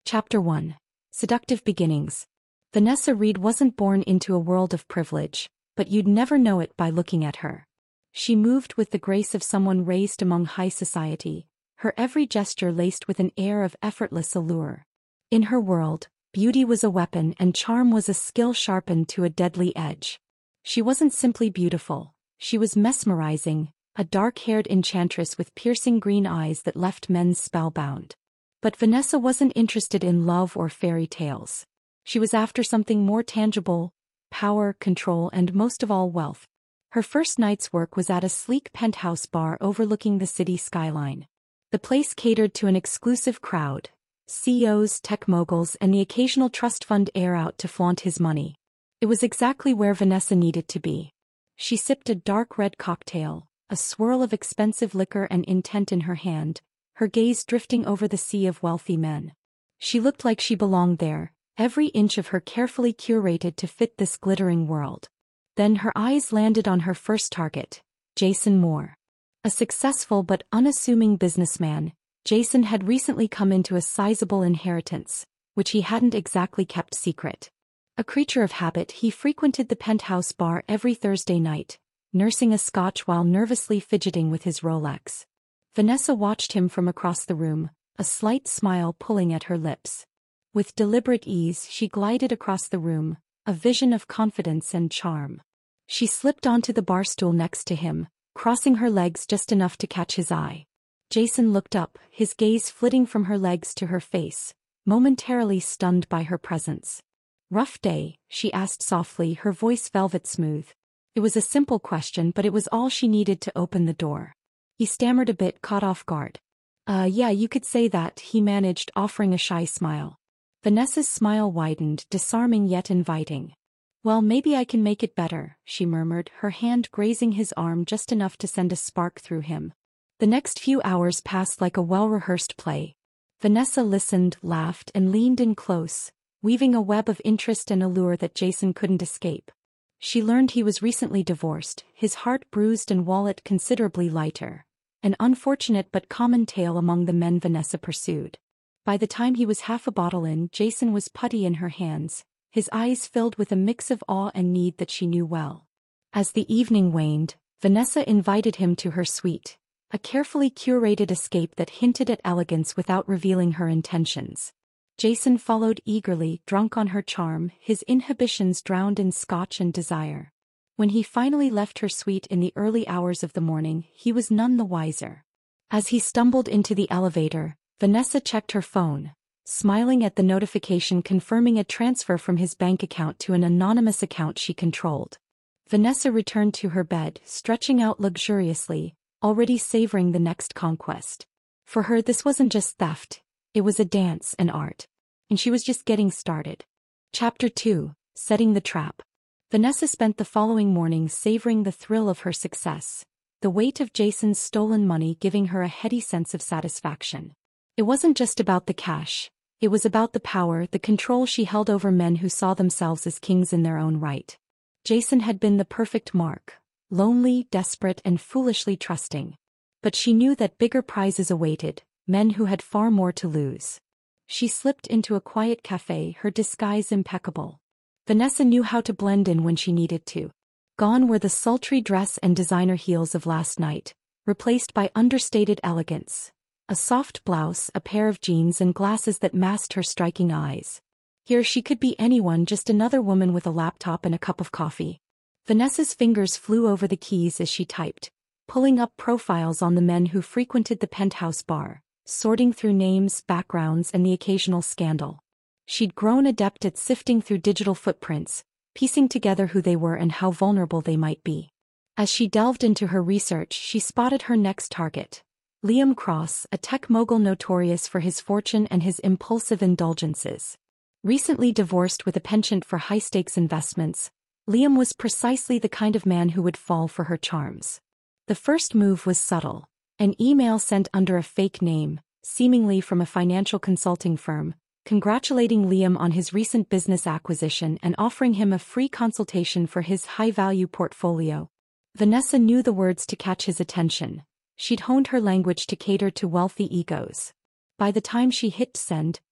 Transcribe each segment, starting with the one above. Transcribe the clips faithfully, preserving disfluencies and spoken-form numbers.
Chapter one. Seductive Beginnings. Vanessa Reed wasn't born into a world of privilege, but you'd never know it by looking at her. She moved with the grace of someone raised among high society, her every gesture laced with an air of effortless allure. In her world, beauty was a weapon and charm was a skill sharpened to a deadly edge. She wasn't simply beautiful, she was mesmerizing, a dark-haired enchantress with piercing green eyes that left men spellbound. But Vanessa wasn't interested in love or fairy tales. She was after something more tangible: power, control, and most of all wealth. Her first night's work was at a sleek penthouse bar overlooking the city skyline. The place catered to an exclusive crowd: C E Os, tech moguls, and the occasional trust fund heir out to flaunt his money. It was exactly where Vanessa needed to be. She sipped a dark red cocktail, a swirl of expensive liquor and intent in her hand, her gaze drifting over the sea of wealthy men. She looked like she belonged there, every inch of her carefully curated to fit this glittering world. Then her eyes landed on her first target, Jason Moore. A successful but unassuming businessman, Jason had recently come into a sizable inheritance, which he hadn't exactly kept secret. A creature of habit, he frequented the penthouse bar every Thursday night, nursing a scotch while nervously fidgeting with his Rolex. Vanessa watched him from across the room, a slight smile pulling at her lips. With deliberate ease she glided across the room, a vision of confidence and charm. She slipped onto the bar stool next to him, crossing her legs just enough to catch his eye. Jason looked up, his gaze flitting from her legs to her face, momentarily stunned by her presence. "Rough day?" she asked softly, her voice velvet smooth. It was a simple question, but it was all she needed to open the door. He stammered a bit, caught off guard. Uh, yeah, you could say that, he managed, offering a shy smile. Vanessa's smile widened, disarming yet inviting. "Well, maybe I can make it better," she murmured, her hand grazing his arm just enough to send a spark through him. The next few hours passed like a well-rehearsed play. Vanessa listened, laughed, and leaned in close, weaving a web of interest and allure that Jason couldn't escape. She learned he was recently divorced, his heart bruised and wallet considerably lighter. An unfortunate but common tale among the men Vanessa pursued. By the time he was half a bottle in, Jason was putty in her hands, his eyes filled with a mix of awe and need that she knew well. As the evening waned, Vanessa invited him to her suite, a carefully curated escape that hinted at elegance without revealing her intentions. Jason followed eagerly, drunk on her charm, his inhibitions drowned in scotch and desire. When he finally left her suite in the early hours of the morning, he was none the wiser. As he stumbled into the elevator, Vanessa checked her phone, smiling at the notification confirming a transfer from his bank account to an anonymous account she controlled. Vanessa returned to her bed, stretching out luxuriously, already savoring the next conquest. For her, this wasn't just theft, it was a dance, an art. And she was just getting started. Chapter two. Setting the Trap. Vanessa spent the following morning savoring the thrill of her success, the weight of Jason's stolen money giving her a heady sense of satisfaction. It wasn't just about the cash, it was about the power, the control she held over men who saw themselves as kings in their own right. Jason had been the perfect mark, lonely, desperate, and foolishly trusting. But she knew that bigger prizes awaited, men who had far more to lose. She slipped into a quiet cafe, her disguise impeccable. Vanessa knew how to blend in when she needed to. Gone were the sultry dress and designer heels of last night, replaced by understated elegance. A soft blouse, a pair of jeans, and glasses that masked her striking eyes. Here she could be anyone, just another woman with a laptop and a cup of coffee. Vanessa's fingers flew over the keys as she typed, pulling up profiles on the men who frequented the penthouse bar, sorting through names, backgrounds, and the occasional scandal. She'd grown adept at sifting through digital footprints, piecing together who they were and how vulnerable they might be. As she delved into her research, she spotted her next target: Liam Cross, a tech mogul notorious for his fortune and his impulsive indulgences. Recently divorced with a penchant for high-stakes investments, Liam was precisely the kind of man who would fall for her charms. The first move was subtle: an email sent under a fake name, seemingly from a financial consulting firm, congratulating Liam on his recent business acquisition and offering him a free consultation for his high-value portfolio. Vanessa knew the words to catch his attention. She'd honed her language to cater to wealthy egos. By the time she hit send,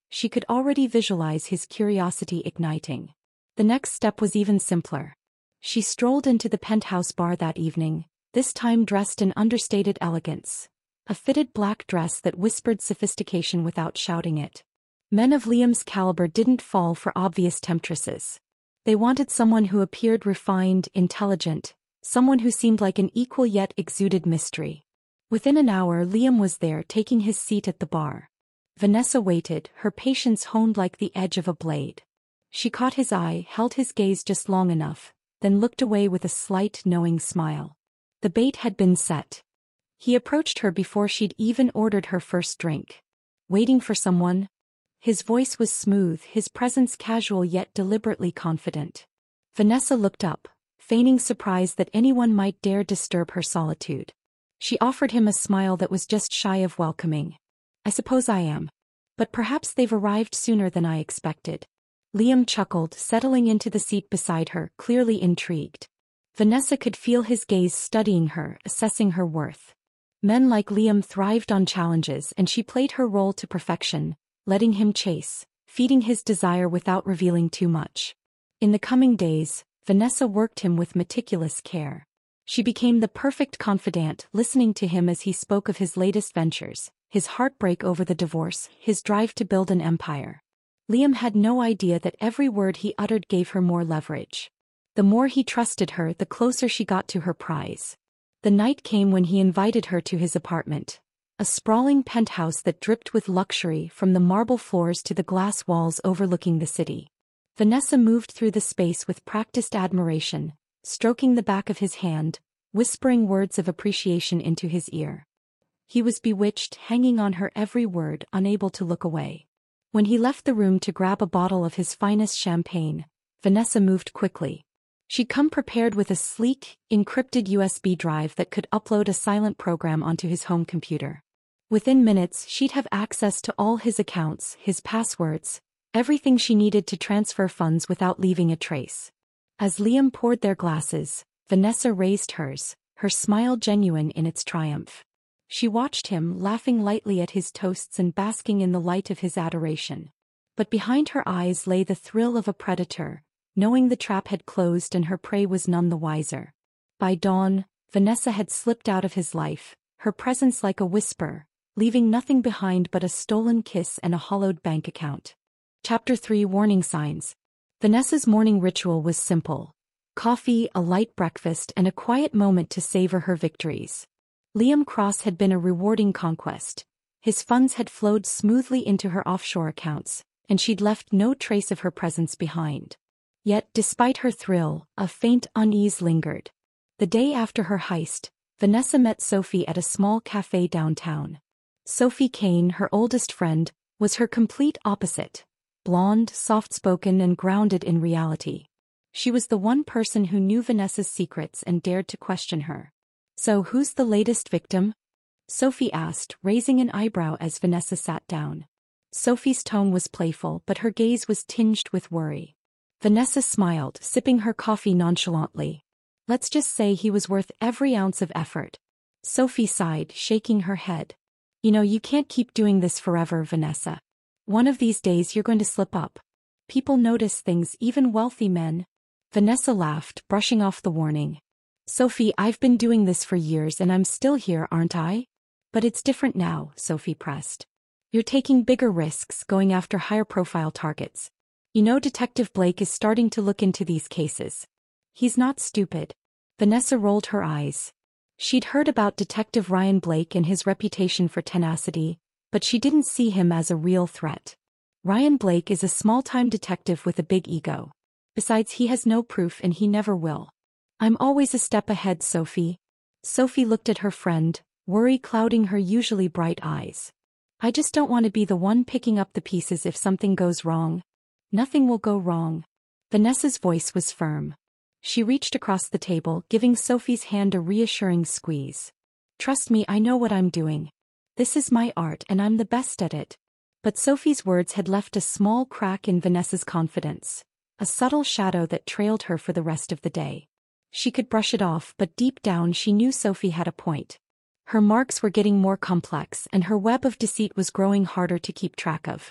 She could already visualize his curiosity igniting. The next step was even simpler. She strolled into the penthouse bar that evening, this time dressed in understated elegance. A fitted black dress that whispered sophistication without shouting it. Men of Liam's caliber didn't fall for obvious temptresses. They wanted someone who appeared refined, intelligent, someone who seemed like an equal yet exuded mystery. Within an hour Liam was there taking his seat at the bar. Vanessa waited, her patience honed like the edge of a blade. She caught his eye, held his gaze just long enough, then looked away with a slight, knowing smile. The bait had been set. He approached her before she'd even ordered her first drink. Waiting for someone? His voice was smooth, his presence casual yet deliberately confident. Vanessa looked up, feigning surprise that anyone might dare disturb her solitude. She offered him a smile that was just shy of welcoming. I suppose I am. But perhaps they've arrived sooner than I expected. Liam chuckled, settling into the seat beside her, clearly intrigued. Vanessa could feel his gaze studying her, assessing her worth. Men like Liam thrived on challenges and she played her role to perfection, letting him chase, feeding his desire without revealing too much. In the coming days, Vanessa worked him with meticulous care. She became the perfect confidant, listening to him as he spoke of his latest ventures, his heartbreak over the divorce, his drive to build an empire. Liam had no idea that every word he uttered gave her more leverage. The more he trusted her, the closer she got to her prize. The night came when he invited her to his apartment. A sprawling penthouse that dripped with luxury from the marble floors to the glass walls overlooking the city. Vanessa moved through the space with practiced admiration, stroking the back of his hand, whispering words of appreciation into his ear. He was bewitched, hanging on her every word, unable to look away. When he left the room to grab a bottle of his finest champagne, Vanessa moved quickly. She'd come prepared with a sleek, encrypted U S B drive that could upload a silent program onto his home computer. Within minutes, she'd have access to all his accounts, his passwords, everything she needed to transfer funds without leaving a trace. As Liam poured their glasses, Vanessa raised hers, her smile genuine in its triumph. She watched him, laughing lightly at his toasts and basking in the light of his adoration. But behind her eyes lay the thrill of a predator, knowing the trap had closed and her prey was none the wiser. By dawn, Vanessa had slipped out of his life, her presence like a whisper, leaving nothing behind but a stolen kiss and a hollowed bank account. Chapter three Warning Signs. Vanessa's morning ritual was simple. Coffee, a light breakfast, and a quiet moment to savor her victories. Liam Cross had been a rewarding conquest. His funds had flowed smoothly into her offshore accounts, and she'd left no trace of her presence behind. Yet, despite her thrill, a faint unease lingered. The day after her heist, Vanessa met Sophie at a small cafe downtown. Sophie Kane, her oldest friend, was her complete opposite. Blonde, soft-spoken and grounded in reality. She was the one person who knew Vanessa's secrets and dared to question her. So who's the latest victim? Sophie asked, raising an eyebrow as Vanessa sat down. Sophie's tone was playful, but her gaze was tinged with worry. Vanessa smiled, sipping her coffee nonchalantly. Let's just say he was worth every ounce of effort. Sophie sighed, shaking her head. You know, you can't keep doing this forever, Vanessa. One of these days you're going to slip up. People notice things, even wealthy men. Vanessa laughed, brushing off the warning. Sophie, I've been doing this for years and I'm still here, aren't I? But it's different now, Sophie pressed. You're taking bigger risks, going after higher-profile targets. You know, Detective Blake is starting to look into these cases. He's not stupid. Vanessa rolled her eyes. She'd heard about Detective Ryan Blake and his reputation for tenacity, but she didn't see him as a real threat. Ryan Blake is a small-time detective with a big ego. Besides, he has no proof and he never will. I'm always a step ahead, Sophie. Sophie looked at her friend, worry clouding her usually bright eyes. I just don't want to be the one picking up the pieces if something goes wrong. Nothing will go wrong. Vanessa's voice was firm. She reached across the table, giving Sophie's hand a reassuring squeeze. Trust me, I know what I'm doing. This is my art and I'm the best at it. But Sophie's words had left a small crack in Vanessa's confidence, a subtle shadow that trailed her for the rest of the day. She could brush it off, but deep down she knew Sophie had a point. Her marks were getting more complex and her web of deceit was growing harder to keep track of.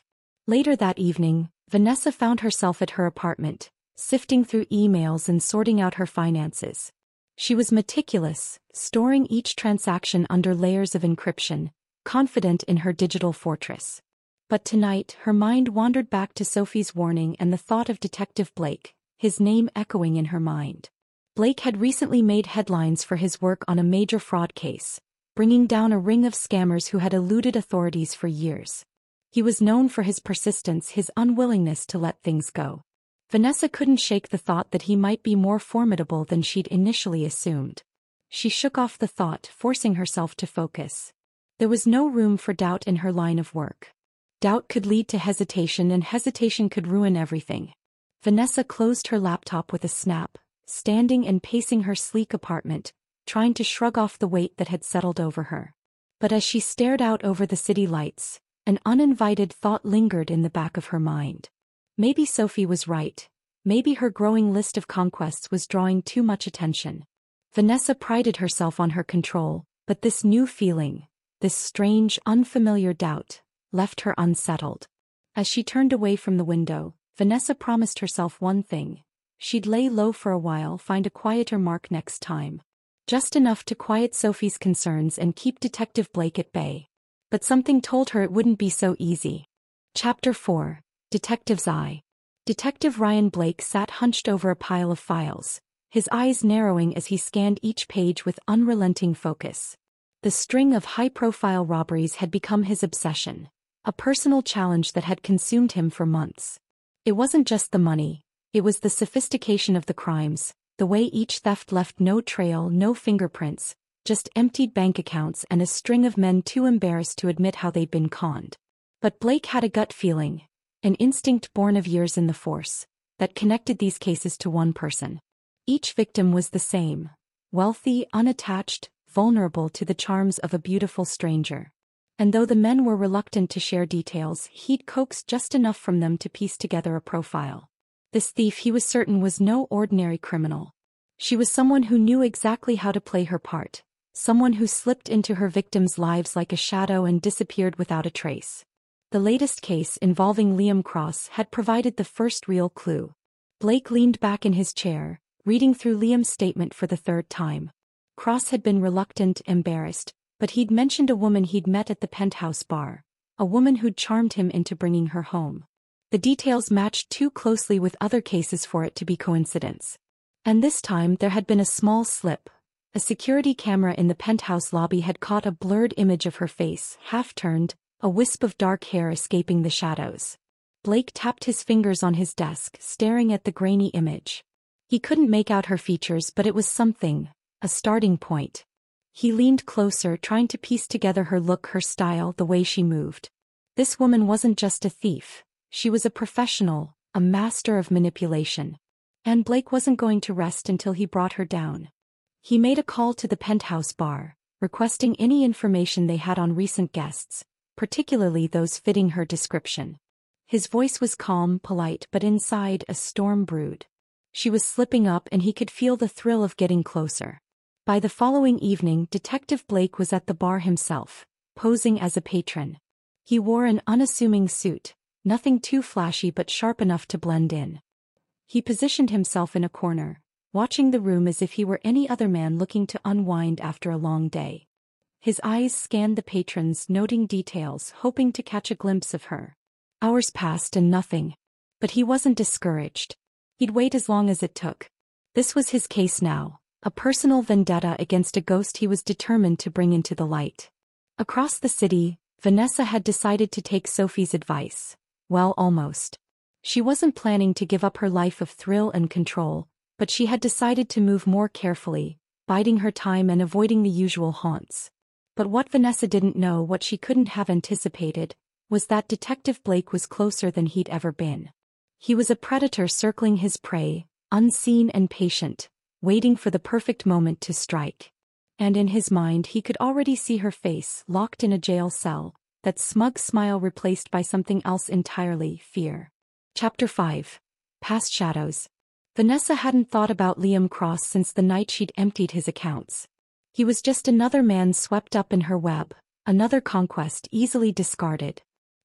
Later that evening, Vanessa found herself at her apartment, sifting through emails and sorting out her finances. She was meticulous, storing each transaction under layers of encryption, confident in her digital fortress. But tonight her mind wandered back to Sophie's warning and the thought of Detective Blake, his name echoing in her mind. Blake had recently made headlines for his work on a major fraud case, bringing down a ring of scammers who had eluded authorities for years. He was known for his persistence, his unwillingness to let things go. Vanessa couldn't shake the thought that he might be more formidable than she'd initially assumed. She shook off the thought, forcing herself to focus. There was no room for doubt in her line of work. Doubt could lead to hesitation, and hesitation could ruin everything. Vanessa closed her laptop with a snap, standing and pacing her sleek apartment, trying to shrug off the weight that had settled over her. But as she stared out over the city lights, an uninvited thought lingered in the back of her mind. Maybe Sophie was right. Maybe her growing list of conquests was drawing too much attention. Vanessa prided herself on her control, but this new feeling, this strange, unfamiliar doubt, left her unsettled. As she turned away from the window, Vanessa promised herself one thing. She'd lay low for a while, find a quieter mark next time. Just enough to quiet Sophie's concerns and keep Detective Blake at bay. But something told her it wouldn't be so easy. Chapter four. Detective's Eye. Detective Ryan Blake sat hunched over a pile of files, his eyes narrowing as he scanned each page with unrelenting focus. The string of high-profile robberies had become his obsession, a personal challenge that had consumed him for months. It wasn't just the money, it was the sophistication of the crimes, the way each theft left no trail, no fingerprints, just emptied bank accounts and a string of men too embarrassed to admit how they'd been conned. But Blake had a gut feeling, an instinct born of years in the force, that connected these cases to one person. Each victim was the same, wealthy, unattached, vulnerable to the charms of a beautiful stranger. And though the men were reluctant to share details, he'd coaxed just enough from them to piece together a profile. This thief, he was certain, was no ordinary criminal. She was someone who knew exactly how to play her part, someone who slipped into her victims' lives like a shadow and disappeared without a trace. The latest case, involving Liam Cross, had provided the first real clue. Blake leaned back in his chair, reading through Liam's statement for the third time. Cross had been reluctant, embarrassed, but he'd mentioned a woman he'd met at the Penthouse bar, a woman who'd charmed him into bringing her home. The details matched too closely with other cases for it to be coincidence. And this time there had been a small slip. A security camera in the penthouse lobby had caught a blurred image of her face, half-turned, a wisp of dark hair escaping the shadows. Blake tapped his fingers on his desk, staring at the grainy image. He couldn't make out her features, but it was something, a starting point. He leaned closer, trying to piece together her look, her style, the way she moved. This woman wasn't just a thief. She was a professional, a master of manipulation. And Blake wasn't going to rest until he brought her down. He made a call to the Penthouse bar, requesting any information they had on recent guests, particularly those fitting her description. His voice was calm, polite, but inside a storm brewed. She was slipping up, and he could feel the thrill of getting closer. By the following evening, Detective Blake was at the bar himself, posing as a patron. He wore an unassuming suit, nothing too flashy but sharp enough to blend in. He positioned himself in a corner, watching the room as if he were any other man looking to unwind after a long day. His eyes scanned the patrons, noting details, hoping to catch a glimpse of her. Hours passed and nothing. But he wasn't discouraged. He'd wait as long as it took. This was his case now. A personal vendetta against a ghost he was determined to bring into the light. Across the city, Vanessa had decided to take Sophie's advice. Well, almost. She wasn't planning to give up her life of thrill and control, but she had decided to move more carefully, biding her time and avoiding the usual haunts. But what Vanessa didn't know, what she couldn't have anticipated, was that Detective Blake was closer than he'd ever been. He was a predator circling his prey, unseen and patient, waiting for the perfect moment to strike. And in his mind he could already see her face, locked in a jail cell, that smug smile replaced by something else entirely, fear. Chapter five. Past Shadows. Vanessa hadn't thought about Liam Cross since the night she'd emptied his accounts. He was just another man swept up in her web, another conquest easily discarded.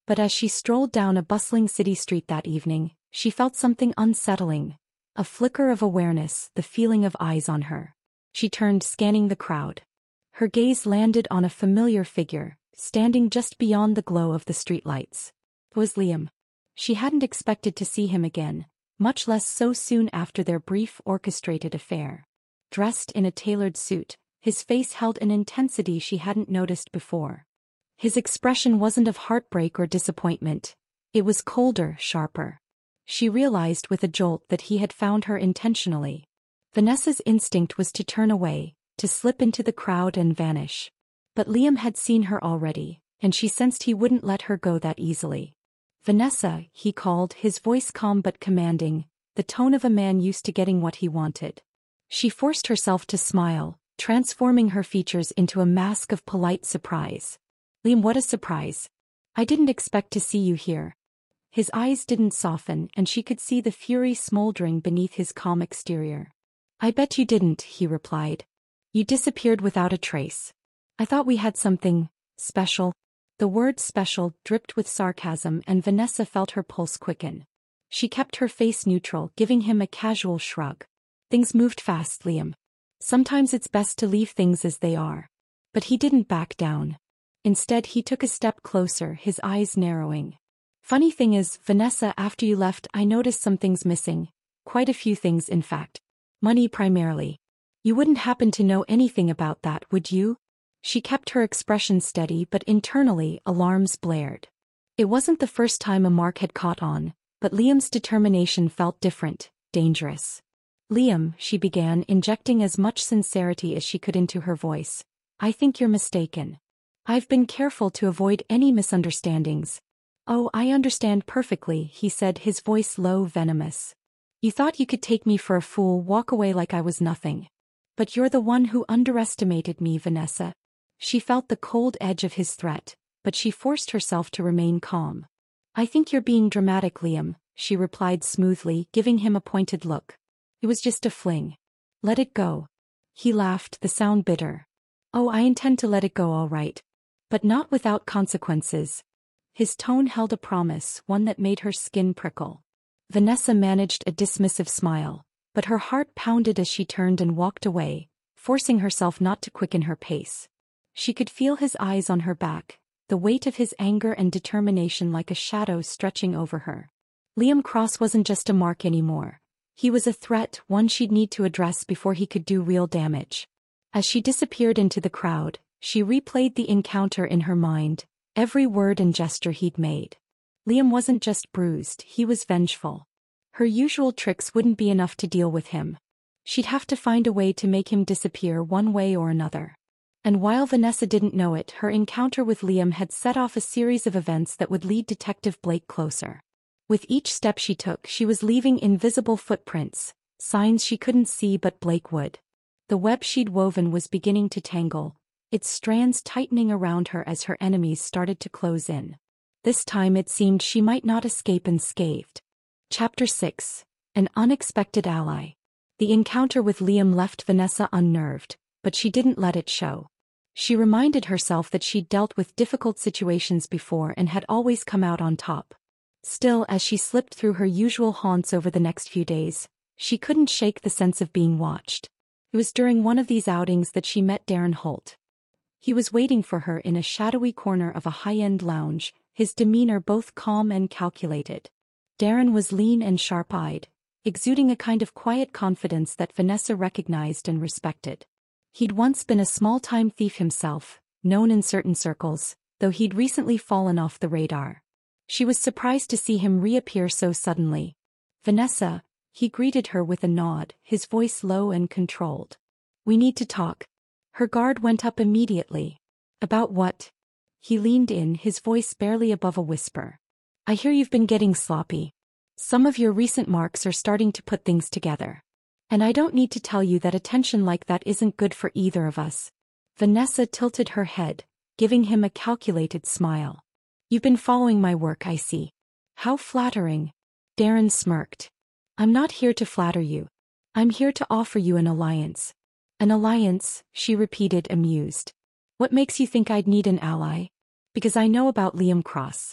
But as she strolled down a bustling city street that evening, she felt something unsettling. A flicker of awareness, the feeling of eyes on her. She turned, scanning the crowd. Her gaze landed on a familiar figure, standing just beyond the glow of the streetlights. It was Liam. She hadn't expected to see him again, much less so soon after their brief orchestrated affair. Dressed in a tailored suit, his face held an intensity she hadn't noticed before. His expression wasn't of heartbreak or disappointment. It was colder, sharper. She realized with a jolt that he had found her intentionally. Vanessa's instinct was to turn away, to slip into the crowd and vanish. But Liam had seen her already, and she sensed he wouldn't let her go that easily. "Vanessa," he called, his voice calm but commanding, the tone of a man used to getting what he wanted. She forced herself to smile, transforming her features into a mask of polite surprise. "Liam, what a surprise. I didn't expect to see you here." His eyes didn't soften, and she could see the fury smoldering beneath his calm exterior. "I bet you didn't," he replied. "You disappeared without a trace. I thought we had something special." The word special dripped with sarcasm, and Vanessa felt her pulse quicken. She kept her face neutral, giving him a casual shrug. "Things moved fast, Liam. Sometimes it's best to leave things as they are." But he didn't back down. Instead, he took a step closer, his eyes narrowing. "Funny thing is, Vanessa, after you left, I noticed some things missing. Quite a few things, in fact. Money primarily. You wouldn't happen to know anything about that, would you?" She kept her expression steady, but internally, alarms blared. It wasn't the first time a mark had caught on, but Liam's determination felt different, dangerous. "Liam," she began, injecting as much sincerity as she could into her voice, "I think you're mistaken. I've been careful to avoid any misunderstandings." "Oh, I understand perfectly," he said, his voice low, venomous. "You thought you could take me for a fool, walk away like I was nothing. But you're the one who underestimated me, Vanessa." She felt the cold edge of his threat, but she forced herself to remain calm. "I think you're being dramatic, Liam," she replied smoothly, giving him a pointed look. "It was just a fling. Let it go." He laughed, the sound bitter. "Oh, I intend to let it go, all right. But not without consequences." His tone held a promise, one that made her skin prickle. Vanessa managed a dismissive smile, but her heart pounded as she turned and walked away, forcing herself not to quicken her pace. She could feel his eyes on her back, the weight of his anger and determination like a shadow stretching over her. Liam Cross wasn't just a mark anymore. He was a threat, one she'd need to address before he could do real damage. As she disappeared into the crowd, she replayed the encounter in her mind, every word and gesture he'd made. Liam wasn't just bruised, he was vengeful. Her usual tricks wouldn't be enough to deal with him. She'd have to find a way to make him disappear one way or another. And while Vanessa didn't know it, her encounter with Liam had set off a series of events that would lead Detective Blake closer. With each step she took, she was leaving invisible footprints, signs she couldn't see but Blake would. The web she'd woven was beginning to tangle, its strands tightening around her as her enemies started to close in. This time it seemed she might not escape unscathed. Chapter six. An Unexpected Ally. The encounter with Liam left Vanessa unnerved, but she didn't let it show. She reminded herself that she'd dealt with difficult situations before and had always come out on top. Still, as she slipped through her usual haunts over the next few days, she couldn't shake the sense of being watched. It was during one of these outings that she met Darren Holt. He was waiting for her in a shadowy corner of a high-end lounge, his demeanor both calm and calculated. Darren was lean and sharp-eyed, exuding a kind of quiet confidence that Vanessa recognized and respected. He'd once been a small-time thief himself, known in certain circles, though he'd recently fallen off the radar. She was surprised to see him reappear so suddenly. "Vanessa," he greeted her with a nod, his voice low and controlled. "We need to talk." Her guard went up immediately. "About what?" He leaned in, his voice barely above a whisper. "I hear you've been getting sloppy. Some of your recent marks are starting to put things together. And I don't need to tell you that attention like that isn't good for either of us." Vanessa tilted her head, giving him a calculated smile. "You've been following my work, I see." "How flattering." Darren smirked. "I'm not here to flatter you. I'm here to offer you an alliance." "An alliance," she repeated, amused. "What makes you think I'd need an ally?" "Because I know about Liam Cross.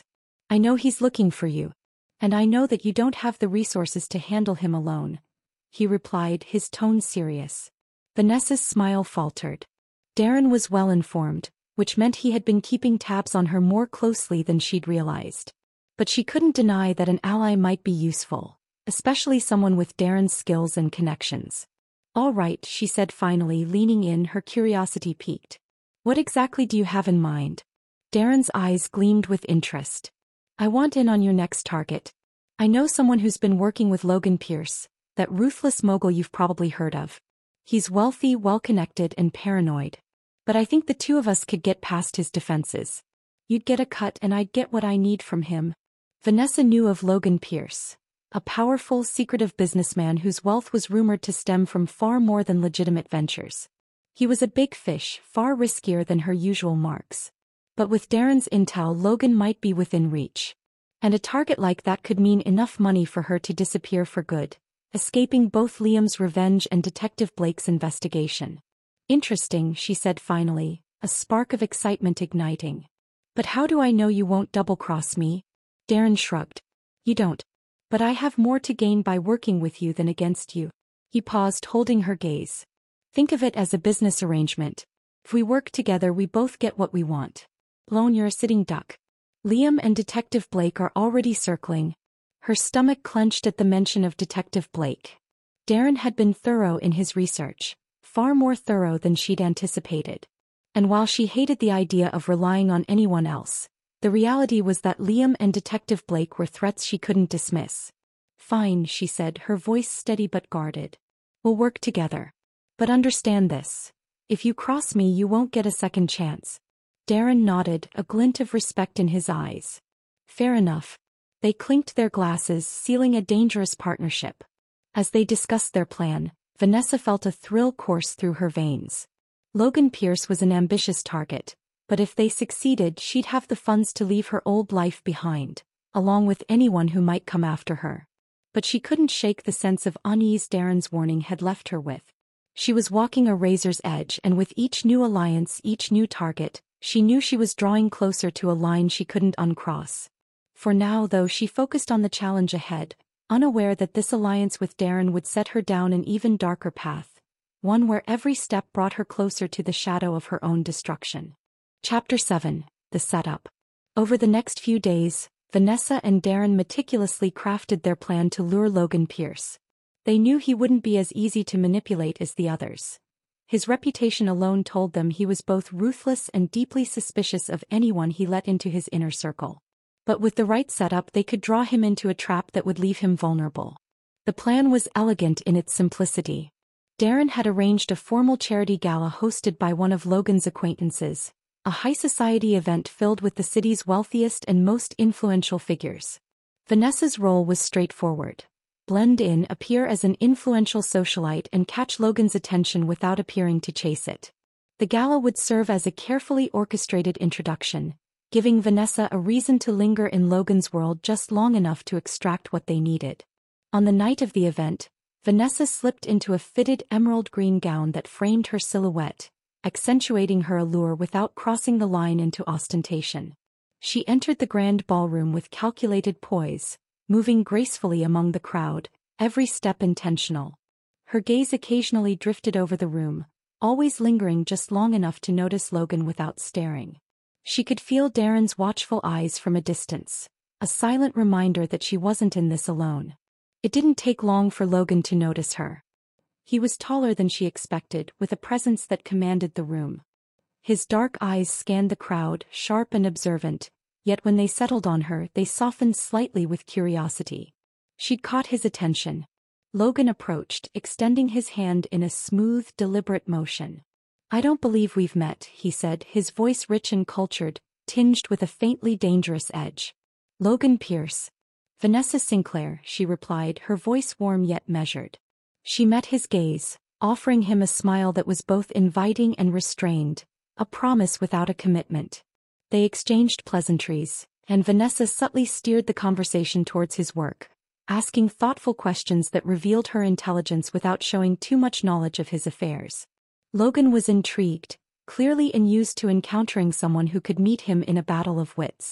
I know he's looking for you. And I know that you don't have the resources to handle him alone. He replied, his tone serious. Vanessa's smile faltered. Darren was well informed, which meant he had been keeping tabs on her more closely than she'd realized. But she couldn't deny that an ally might be useful, especially someone with Darren's skills and connections. All right, she said finally, leaning in, her curiosity piqued. What exactly do you have in mind? Darren's eyes gleamed with interest. I want in on your next target. I know someone who's been working with Logan Pierce, that ruthless mogul you've probably heard of. He's wealthy, well-connected, and paranoid. But I think the two of us could get past his defenses. You'd get a cut and I'd get what I need from him. Vanessa knew of Logan Pierce, a powerful, secretive businessman whose wealth was rumored to stem from far more than legitimate ventures. He was a big fish, far riskier than her usual marks. But with Darren's intel, Logan might be within reach. And a target like that could mean enough money for her to disappear for good, escaping both Liam's revenge and Detective Blake's investigation. Interesting, she said finally, a spark of excitement igniting. But how do I know you won't double-cross me? Darren shrugged. You don't. But I have more to gain by working with you than against you. He paused, holding her gaze. Think of it as a business arrangement. If we work together, we both get what we want. Lone, you're a sitting duck. Liam and Detective Blake are already circling. Her stomach clenched at the mention of Detective Blake. Darren had been thorough in his research, far more thorough than she'd anticipated. And while she hated the idea of relying on anyone else, the reality was that Liam and Detective Blake were threats she couldn't dismiss. Fine, she said, her voice steady but guarded. We'll work together. But understand this. If you cross me, you won't get a second chance. Darren nodded, a glint of respect in his eyes. Fair enough. They clinked their glasses, sealing a dangerous partnership. As they discussed their plan, Vanessa felt a thrill course through her veins. Logan Pierce was an ambitious target, but if they succeeded, she'd have the funds to leave her old life behind, along with anyone who might come after her. But she couldn't shake the sense of unease Darren's warning had left her with. She was walking a razor's edge, and with each new alliance, each new target, she knew she was drawing closer to a line she couldn't uncross. For now, though, she focused on the challenge ahead, unaware that this alliance with Darren would set her down an even darker path, one where every step brought her closer to the shadow of her own destruction. Chapter seven. The Setup. Over the next few days, Vanessa and Darren meticulously crafted their plan to lure Logan Pierce. They knew he wouldn't be as easy to manipulate as the others. His reputation alone told them he was both ruthless and deeply suspicious of anyone he let into his inner circle. But with the right setup, they could draw him into a trap that would leave him vulnerable. The plan was elegant in its simplicity. Darren had arranged a formal charity gala hosted by one of Logan's acquaintances, a high society event filled with the city's wealthiest and most influential figures. Vanessa's role was straightforward. Blend in, appear as an influential socialite, and catch Logan's attention without appearing to chase it. The gala would serve as a carefully orchestrated introduction, giving Vanessa a reason to linger in Logan's world just long enough to extract what they needed. On the night of the event, Vanessa slipped into a fitted emerald green gown that framed her silhouette, accentuating her allure without crossing the line into ostentation. She entered the grand ballroom with calculated poise, moving gracefully among the crowd, every step intentional. Her gaze occasionally drifted over the room, always lingering just long enough to notice Logan without staring. She could feel Darren's watchful eyes from a distance, a silent reminder that she wasn't in this alone. It didn't take long for Logan to notice her. He was taller than she expected, with a presence that commanded the room. His dark eyes scanned the crowd, sharp and observant, yet when they settled on her, they softened slightly with curiosity. She'd caught his attention. Logan approached, extending his hand in a smooth, deliberate motion. "I don't believe we've met," he said, his voice rich and cultured, tinged with a faintly dangerous edge. "Logan Pierce." "Vanessa Sinclair," she replied, her voice warm yet measured. She met his gaze, offering him a smile that was both inviting and restrained, a promise without a commitment. They exchanged pleasantries, and Vanessa subtly steered the conversation towards his work, asking thoughtful questions that revealed her intelligence without showing too much knowledge of his affairs. Logan was intrigued, clearly unused to encountering someone who could meet him in a battle of wits.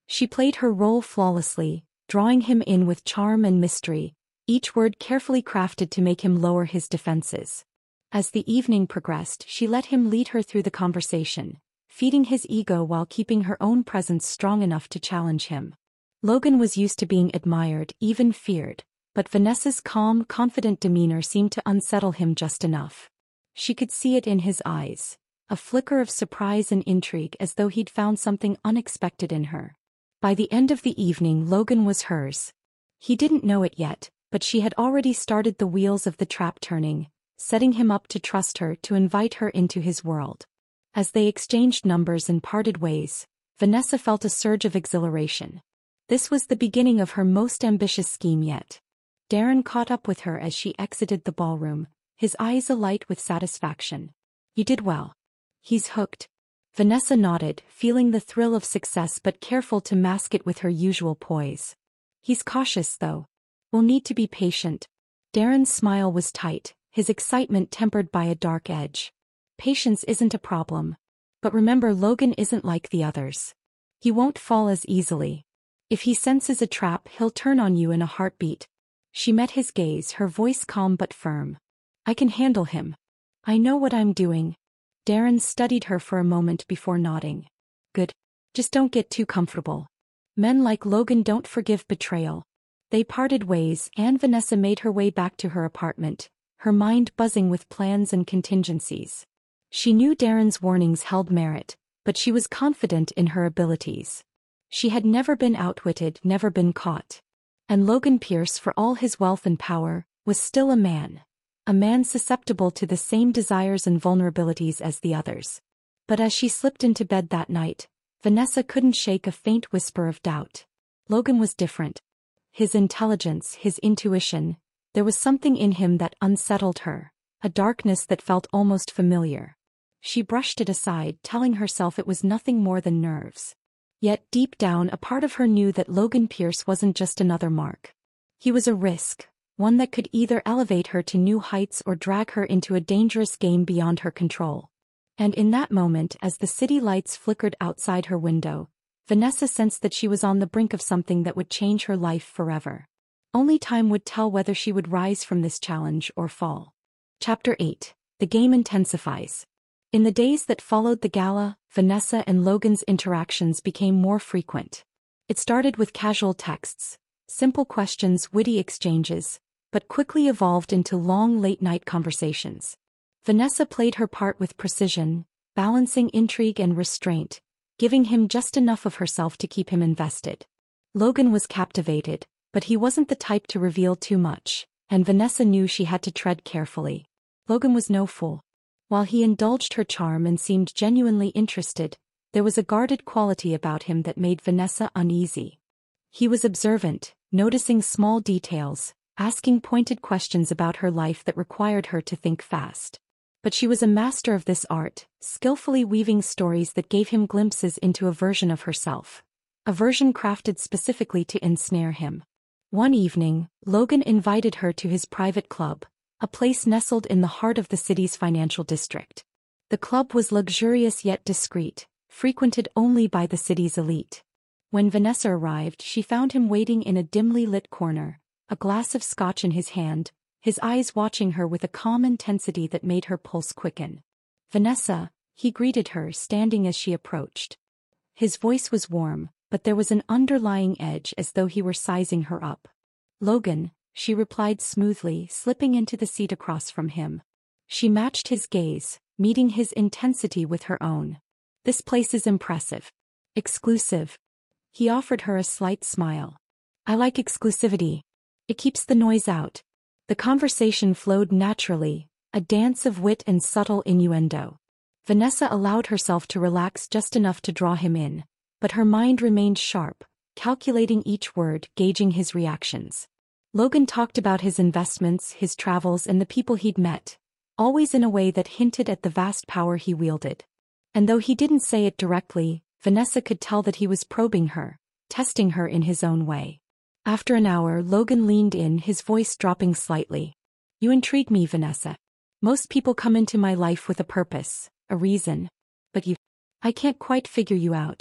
She played her role flawlessly, drawing him in with charm and mystery, each word carefully crafted to make him lower his defenses. As the evening progressed, she let him lead her through the conversation, feeding his ego while keeping her own presence strong enough to challenge him. Logan was used to being admired, even feared, but Vanessa's calm, confident demeanor seemed to unsettle him just enough. She could see it in his eyes, a flicker of surprise and intrigue as though he'd found something unexpected in her. By the end of the evening, Logan was hers. He didn't know it yet, but she had already started the wheels of the trap turning, setting him up to trust her, to invite her into his world. As they exchanged numbers and parted ways, Vanessa felt a surge of exhilaration. This was the beginning of her most ambitious scheme yet. Darren caught up with her as she exited the ballroom, his eyes alight with satisfaction. "You did well. He's hooked." Vanessa nodded, feeling the thrill of success but careful to mask it with her usual poise. "He's cautious though. We'll need to be patient." Darren's smile was tight, his excitement tempered by a dark edge. "Patience isn't a problem. But remember, Logan isn't like the others. He won't fall as easily. If he senses a trap, he'll turn on you in a heartbeat." She met his gaze, her voice calm but firm. "I can handle him. I know what I'm doing." Darren studied her for a moment before nodding. "Good. Just don't get too comfortable. Men like Logan don't forgive betrayal." They parted ways, and Vanessa made her way back to her apartment, her mind buzzing with plans and contingencies. She knew Darren's warnings held merit, but she was confident in her abilities. She had never been outwitted, never been caught. And Logan Pierce, for all his wealth and power, was still a man. A man susceptible to the same desires and vulnerabilities as the others. But as she slipped into bed that night, Vanessa couldn't shake a faint whisper of doubt. Logan was different. His intelligence, his intuition, there was something in him that unsettled her, a darkness that felt almost familiar. She brushed it aside, telling herself it was nothing more than nerves. Yet deep down, a part of her knew that Logan Pierce wasn't just another mark. He was a risk, one that could either elevate her to new heights or drag her into a dangerous game beyond her control. And in that moment, as the city lights flickered outside her window, Vanessa sensed that she was on the brink of something that would change her life forever. Only time would tell whether she would rise from this challenge or fall. Chapter eight. The game intensifies. In the days that followed the gala, Vanessa and Logan's interactions became more frequent. It started with casual texts, simple questions, witty exchanges, but quickly evolved into long late-night conversations. Vanessa played her part with precision, balancing intrigue and restraint, giving him just enough of herself to keep him invested. Logan was captivated, but he wasn't the type to reveal too much, and Vanessa knew she had to tread carefully. Logan was no fool. While he indulged her charm and seemed genuinely interested, there was a guarded quality about him that made Vanessa uneasy. He was observant, noticing small details, asking pointed questions about her life that required her to think fast. But she was a master of this art, skillfully weaving stories that gave him glimpses into a version of herself. A version crafted specifically to ensnare him. One evening, Logan invited her to his private club, a place nestled in the heart of the city's financial district. The club was luxurious yet discreet, frequented only by the city's elite. When Vanessa arrived, she found him waiting in a dimly lit corner, a glass of scotch in his hand, his eyes watching her with a calm intensity that made her pulse quicken. "Vanessa," he greeted her, standing as she approached. His voice was warm, but there was an underlying edge, as though he were sizing her up. "Logan," she replied smoothly, slipping into the seat across from him. She matched his gaze, meeting his intensity with her own. "This place is impressive. Exclusive." He offered her a slight smile. "I like exclusivity. It keeps the noise out." The conversation flowed naturally, a dance of wit and subtle innuendo. Vanessa allowed herself to relax just enough to draw him in, but her mind remained sharp, calculating each word, gauging his reactions. Logan talked about his investments, his travels, and the people he'd met, always in a way that hinted at the vast power he wielded. And though he didn't say it directly, Vanessa could tell that he was probing her, testing her in his own way. After an hour, Logan leaned in, his voice dropping slightly. "You intrigue me, Vanessa. Most people come into my life with a purpose, a reason. But you... I can't quite figure you out."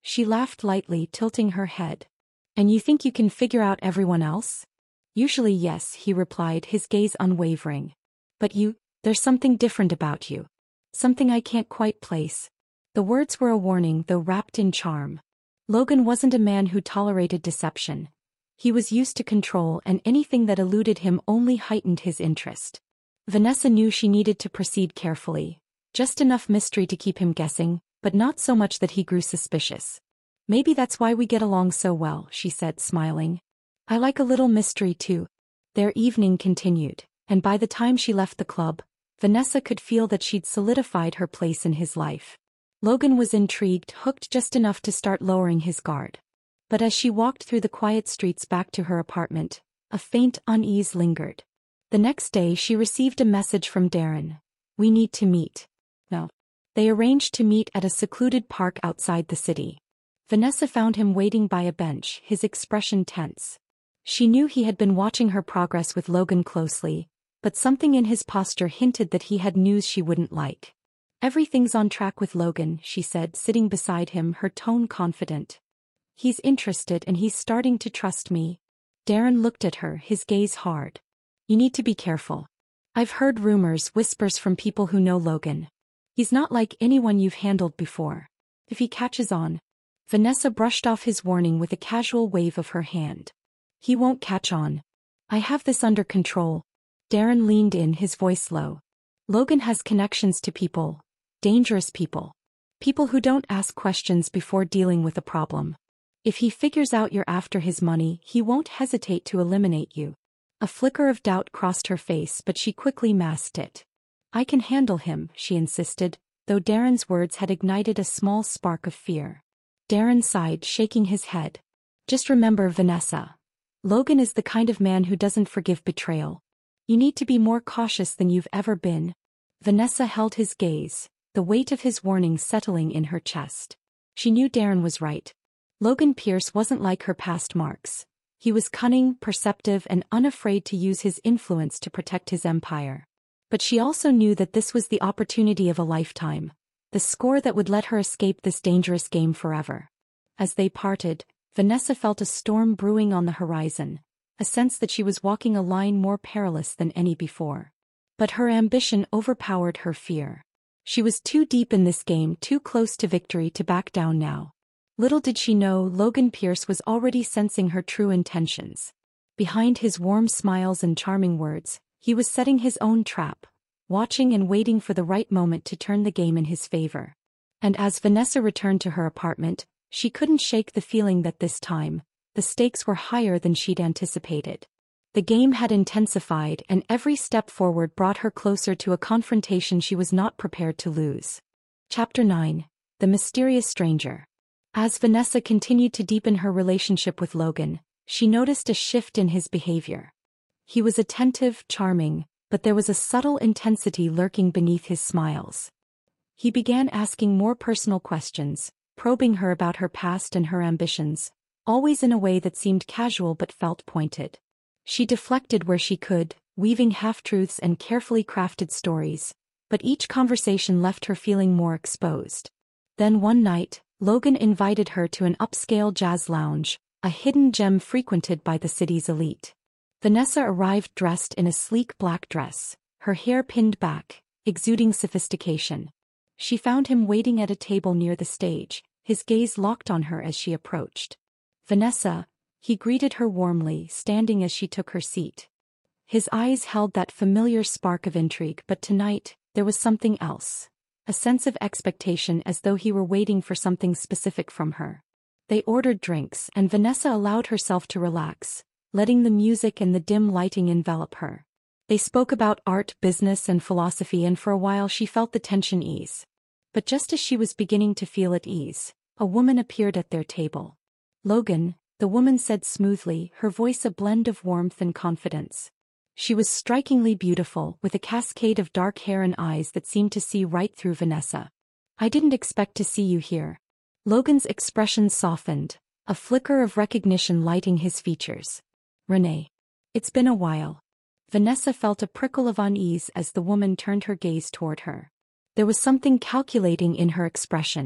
She laughed lightly, tilting her head. And you think you can figure out everyone else? Usually yes, he replied, his gaze unwavering. But you, there's something different about you. Something I can't quite place. The words were a warning, though wrapped in charm. Logan wasn't a man who tolerated deception. He was used to control, and anything that eluded him only heightened his interest. Vanessa knew she needed to proceed carefully. Just enough mystery to keep him guessing, but not so much that he grew suspicious. Maybe that's why we get along so well, she said, smiling. I like a little mystery too. Their evening continued, and by the time she left the club, Vanessa could feel that she'd solidified her place in his life. Logan was intrigued, hooked just enough to start lowering his guard. But as she walked through the quiet streets back to her apartment, a faint unease lingered. The next day she received a message from Darren. We need to meet. No. They arranged to meet at a secluded park outside the city. Vanessa found him waiting by a bench, his expression tense. She knew he had been watching her progress with Logan closely, but something in his posture hinted that he had news she wouldn't like. Everything's on track with Logan, she said, sitting beside him, her tone confident. He's interested and he's starting to trust me. Darren looked at her, his gaze hard. You need to be careful. I've heard rumors, whispers from people who know Logan. He's not like anyone you've handled before. If he catches on. Vanessa brushed off his warning with a casual wave of her hand. He won't catch on. I have this under control. Darren leaned in, his voice low. Logan has connections to people. Dangerous people. People who don't ask questions before dealing with a problem. If he figures out you're after his money, he won't hesitate to eliminate you. A flicker of doubt crossed her face, but she quickly masked it. I can handle him, she insisted, though Darren's words had ignited a small spark of fear. Darren sighed, shaking his head. Just remember, Vanessa. Logan is the kind of man who doesn't forgive betrayal. You need to be more cautious than you've ever been. Vanessa held his gaze, the weight of his warning settling in her chest. She knew Darren was right. Logan Pierce wasn't like her past marks. He was cunning, perceptive, and unafraid to use his influence to protect his empire. But she also knew that this was the opportunity of a lifetime, the score that would let her escape this dangerous game forever. As they parted, Vanessa felt a storm brewing on the horizon, a sense that she was walking a line more perilous than any before. But her ambition overpowered her fear. She was too deep in this game, too close to victory to back down now. Little did she know, Logan Pierce was already sensing her true intentions. Behind his warm smiles and charming words, he was setting his own trap, watching and waiting for the right moment to turn the game in his favor. And as Vanessa returned to her apartment, she couldn't shake the feeling that this time, the stakes were higher than she'd anticipated. The game had intensified, and every step forward brought her closer to a confrontation she was not prepared to lose. Chapter nine. The Mysterious Stranger. As Vanessa continued to deepen her relationship with Logan, she noticed a shift in his behavior. He was attentive, charming, but there was a subtle intensity lurking beneath his smiles. He began asking more personal questions, probing her about her past and her ambitions, always in a way that seemed casual but felt pointed. She deflected where she could, weaving half-truths and carefully crafted stories, but each conversation left her feeling more exposed. Then one night, Logan invited her to an upscale jazz lounge, a hidden gem frequented by the city's elite. Vanessa arrived dressed in a sleek black dress, her hair pinned back, exuding sophistication. She found him waiting at a table near the stage, his gaze locked on her as she approached. Vanessa, he greeted her warmly, standing as she took her seat. His eyes held that familiar spark of intrigue, but tonight, there was something else. A sense of expectation, as though he were waiting for something specific from her. They ordered drinks, and Vanessa allowed herself to relax, letting the music and the dim lighting envelop her. They spoke about art, business, and philosophy, and for a while she felt the tension ease. But just as she was beginning to feel at ease, a woman appeared at their table. Logan, the woman said smoothly, her voice a blend of warmth and confidence. She was strikingly beautiful, with a cascade of dark hair and eyes that seemed to see right through Vanessa. I didn't expect to see you here. Logan's expression softened, a flicker of recognition lighting his features. Renee. It's been a while. Vanessa felt a prickle of unease as the woman turned her gaze toward her. There was something calculating in her expression,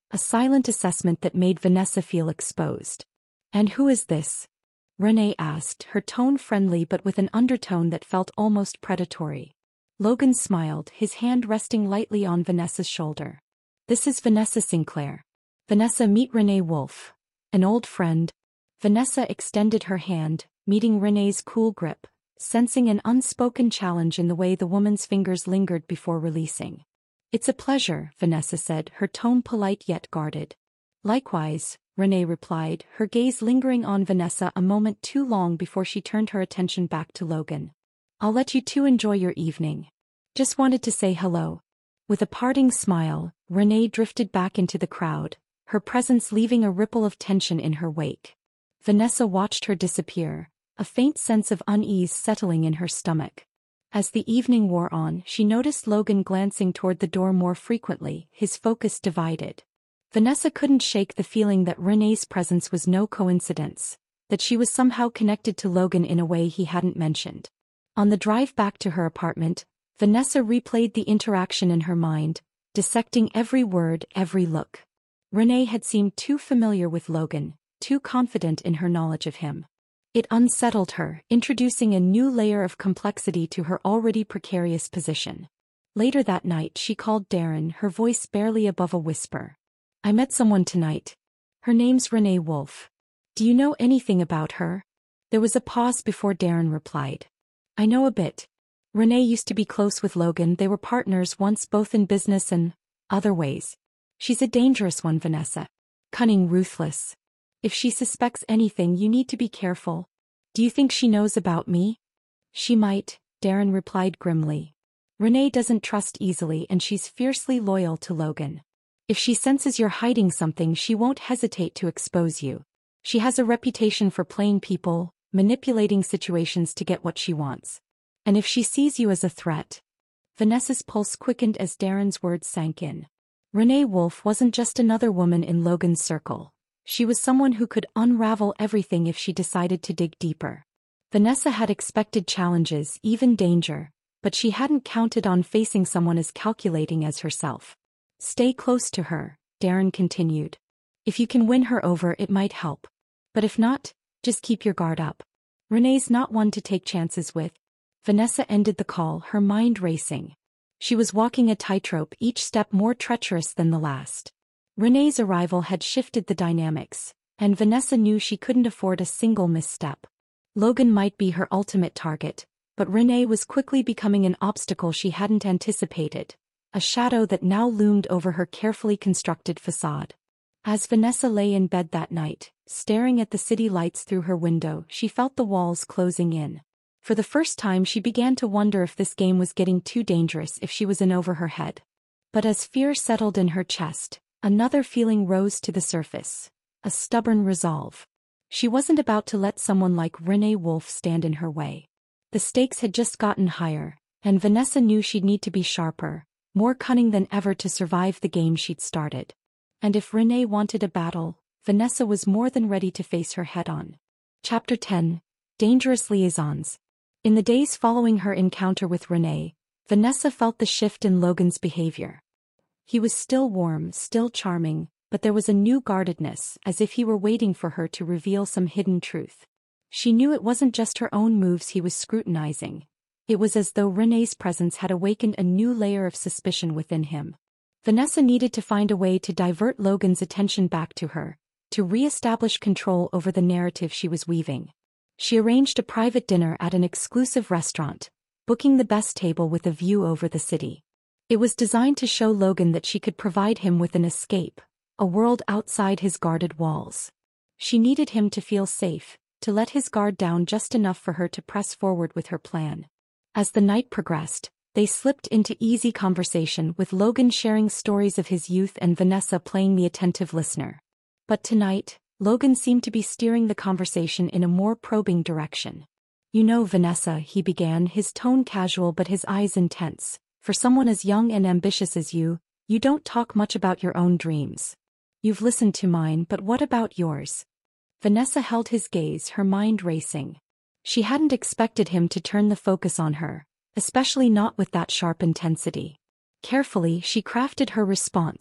A silent assessment that made Vanessa feel exposed. "And who is this?" Renee asked, her tone friendly but with an undertone that felt almost predatory. Logan smiled, his hand resting lightly on Vanessa's shoulder. "This is Vanessa Sinclair. Vanessa, meet Renee Wolf. An old friend." Vanessa extended her hand, meeting Renee's cool grip, sensing an unspoken challenge in the way the woman's fingers lingered before releasing. "It's a pleasure," Vanessa said, her tone polite yet guarded. "Likewise," Renee replied, her gaze lingering on Vanessa a moment too long before she turned her attention back to Logan. "I'll let you two enjoy your evening. Just wanted to say hello." With a parting smile, Renee drifted back into the crowd, her presence leaving a ripple of tension in her wake. Vanessa watched her disappear, a faint sense of unease settling in her stomach. As the evening wore on, she noticed Logan glancing toward the door more frequently, his focus divided. Vanessa couldn't shake the feeling that Renee's presence was no coincidence, that she was somehow connected to Logan in a way he hadn't mentioned. On the drive back to her apartment, Vanessa replayed the interaction in her mind, dissecting every word, every look. Renee had seemed too familiar with Logan, too confident in her knowledge of him. It unsettled her, introducing a new layer of complexity to her already precarious position. Later that night she called Darren, her voice barely above a whisper. "I met someone tonight. Her name's Renee Wolf. Do you know anything about her?" There was a pause before Darren replied. "I know a bit. Renee used to be close with Logan, they were partners once both in business and other ways. She's a dangerous one, Vanessa. Cunning, ruthless. If she suspects anything you need to be careful. Do you think she knows about me?" "She might," Darren replied grimly. "Renee doesn't trust easily and she's fiercely loyal to Logan. If she senses you're hiding something she won't hesitate to expose you. She has a reputation for playing people, manipulating situations to get what she wants. And if she sees you as a threat..." Vanessa's pulse quickened as Darren's words sank in. Renee Wolf wasn't just another woman in Logan's circle. She was someone who could unravel everything if she decided to dig deeper. Vanessa had expected challenges, even danger, but she hadn't counted on facing someone as calculating as herself. "Stay close to her," Darren continued. "If you can win her over it might help. But if not, just keep your guard up. Renee's not one to take chances with." Vanessa ended the call, her mind racing. She was walking a tightrope, each step more treacherous than the last. Renee's arrival had shifted the dynamics, and Vanessa knew she couldn't afford a single misstep. Logan might be her ultimate target, but Renee was quickly becoming an obstacle she hadn't anticipated, a shadow that now loomed over her carefully constructed facade. As Vanessa lay in bed that night, staring at the city lights through her window, she felt the walls closing in. For the first time she began to wonder if this game was getting too dangerous, if she was in over her head. But as fear settled in her chest, another feeling rose to the surface, a stubborn resolve. She wasn't about to let someone like Renee Wolf stand in her way. The stakes had just gotten higher, and Vanessa knew she'd need to be sharper, more cunning than ever to survive the game she'd started. And if Renee wanted a battle, Vanessa was more than ready to face her head-on. Chapter ten. Dangerous Liaisons. In the days following her encounter with Renee, Vanessa felt the shift in Logan's behavior. He was still warm, still charming, but there was a new guardedness, as if he were waiting for her to reveal some hidden truth. She knew it wasn't just her own moves he was scrutinizing. It was as though Renee's presence had awakened a new layer of suspicion within him. Vanessa needed to find a way to divert Logan's attention back to her, to re-establish control over the narrative she was weaving. She arranged a private dinner at an exclusive restaurant, booking the best table with a view over the city. It was designed to show Logan that she could provide him with an escape, a world outside his guarded walls. She needed him to feel safe, to let his guard down just enough for her to press forward with her plan. As the night progressed, they slipped into easy conversation, with Logan sharing stories of his youth and Vanessa playing the attentive listener. But tonight, Logan seemed to be steering the conversation in a more probing direction. "You know, Vanessa," he began, his tone casual but his eyes intense, "for someone as young and ambitious as you, you don't talk much about your own dreams. You've listened to mine, but what about yours?" Vanessa held his gaze, her mind racing. She hadn't expected him to turn the focus on her, especially not with that sharp intensity. Carefully, she crafted her response,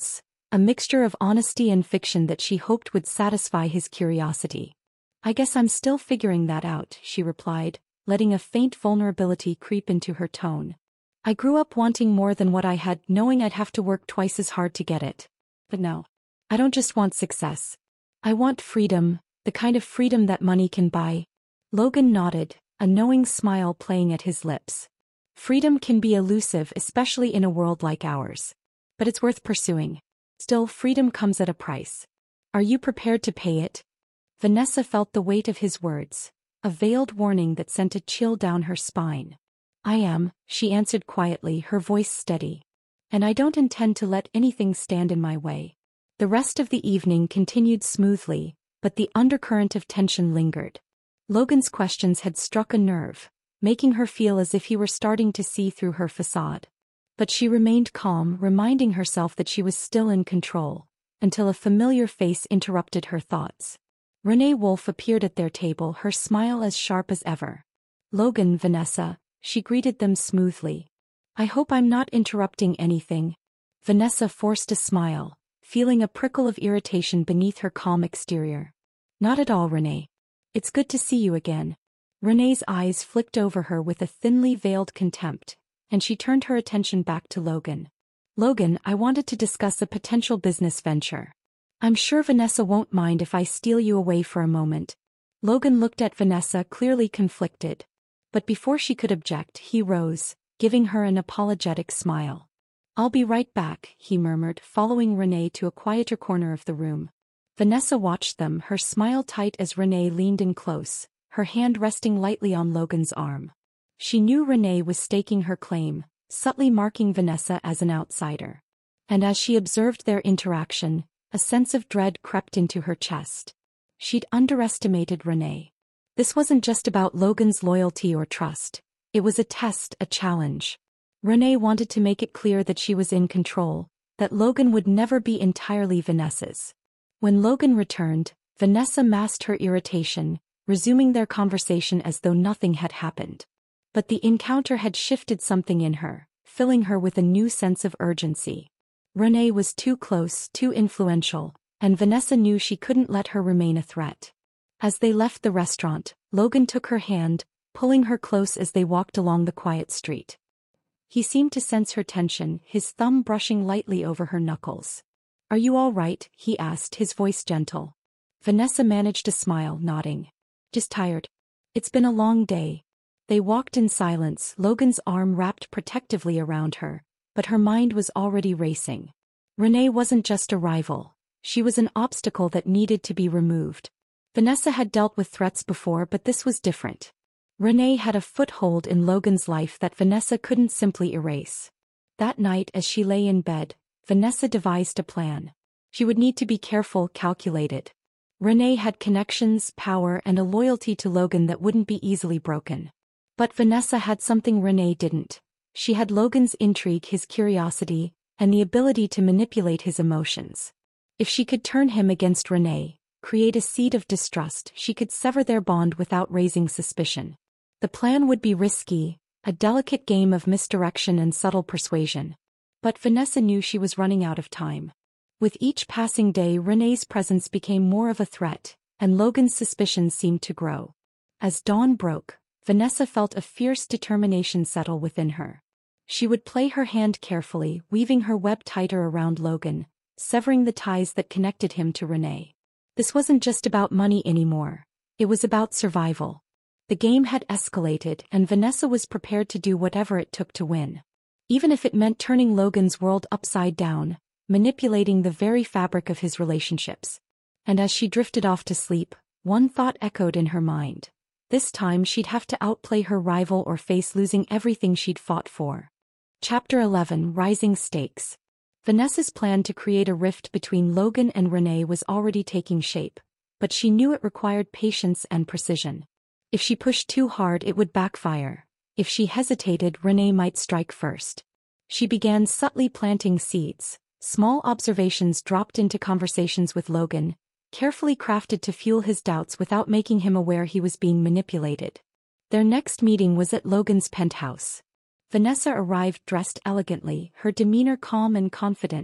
a mixture of honesty and fiction that she hoped would satisfy his curiosity. "I guess I'm still figuring that out," she replied, letting a faint vulnerability creep into her tone. "I grew up wanting more than what I had, knowing I'd have to work twice as hard to get it. But no. I don't just want success. I want freedom, the kind of freedom that money can buy." Logan nodded, a knowing smile playing at his lips. Freedom can be elusive, especially in a world like ours. But it's worth pursuing. Still, freedom comes at a price. Are you prepared to pay it? Vanessa felt the weight of his words, a veiled warning that sent a chill down her spine. "I am," she answered quietly, her voice steady. "And I don't intend to let anything stand in my way." The rest of the evening continued smoothly, but the undercurrent of tension lingered. Logan's questions had struck a nerve, making her feel as if he were starting to see through her facade. But she remained calm, reminding herself that she was still in control, until a familiar face interrupted her thoughts. Renee Wolfe appeared at their table, her smile as sharp as ever. "Logan, Vanessa," she greeted them smoothly. "I hope I'm not interrupting anything." Vanessa forced a smile, feeling a prickle of irritation beneath her calm exterior. "Not at all, Renee. It's good to see you again." Renee's eyes flicked over her with a thinly veiled contempt, and she turned her attention back to Logan. "Logan, I wanted to discuss a potential business venture. I'm sure Vanessa won't mind if I steal you away for a moment." Logan looked at Vanessa, clearly conflicted. But before she could object, he rose, giving her an apologetic smile. "I'll be right back," he murmured, following Renee to a quieter corner of the room. Vanessa watched them, her smile tight as Renee leaned in close, her hand resting lightly on Logan's arm. She knew Renee was staking her claim, subtly marking Vanessa as an outsider. And as she observed their interaction, a sense of dread crept into her chest. She'd underestimated Renee. This wasn't just about Logan's loyalty or trust. It was a test, a challenge. Renee wanted to make it clear that she was in control, that Logan would never be entirely Vanessa's. When Logan returned, Vanessa masked her irritation, resuming their conversation as though nothing had happened. But the encounter had shifted something in her, filling her with a new sense of urgency. Renee was too close, too influential, and Vanessa knew she couldn't let her remain a threat. As they left the restaurant, Logan took her hand, pulling her close as they walked along the quiet street. He seemed to sense her tension, his thumb brushing lightly over her knuckles. "Are you all right?" he asked, his voice gentle. Vanessa managed a smile, nodding. "Just tired. It's been a long day." They walked in silence, Logan's arm wrapped protectively around her, but her mind was already racing. Renee wasn't just a rival. She was an obstacle that needed to be removed. Vanessa had dealt with threats before, but this was different. Renee had a foothold in Logan's life that Vanessa couldn't simply erase. That night, as she lay in bed, Vanessa devised a plan. She would need to be careful, calculated. Renee had connections, power, and a loyalty to Logan that wouldn't be easily broken. But Vanessa had something Renee didn't. She had Logan's intrigue, his curiosity, and the ability to manipulate his emotions. If she could turn him against Renee, create a seed of distrust, she could sever their bond without raising suspicion. The plan would be risky, a delicate game of misdirection and subtle persuasion. But Vanessa knew she was running out of time. With each passing day, Renee's presence became more of a threat, and Logan's suspicions seemed to grow. As dawn broke, Vanessa felt a fierce determination settle within her. She would play her hand carefully, weaving her web tighter around Logan, severing the ties that connected him to Renee. This wasn't just about money anymore. It was about survival. The game had escalated, and Vanessa was prepared to do whatever it took to win. Even if it meant turning Logan's world upside down, manipulating the very fabric of his relationships. And as she drifted off to sleep, one thought echoed in her mind. This time she'd have to outplay her rival or face losing everything she'd fought for. Chapter eleven, Rising Stakes. Vanessa's plan to create a rift between Logan and Renee was already taking shape, but she knew it required patience and precision. If she pushed too hard, it would backfire. If she hesitated, Renee might strike first. She began subtly planting seeds, small observations dropped into conversations with Logan, carefully crafted to fuel his doubts without making him aware he was being manipulated. Their next meeting was at Logan's penthouse. Vanessa arrived dressed elegantly, her demeanor calm and confident,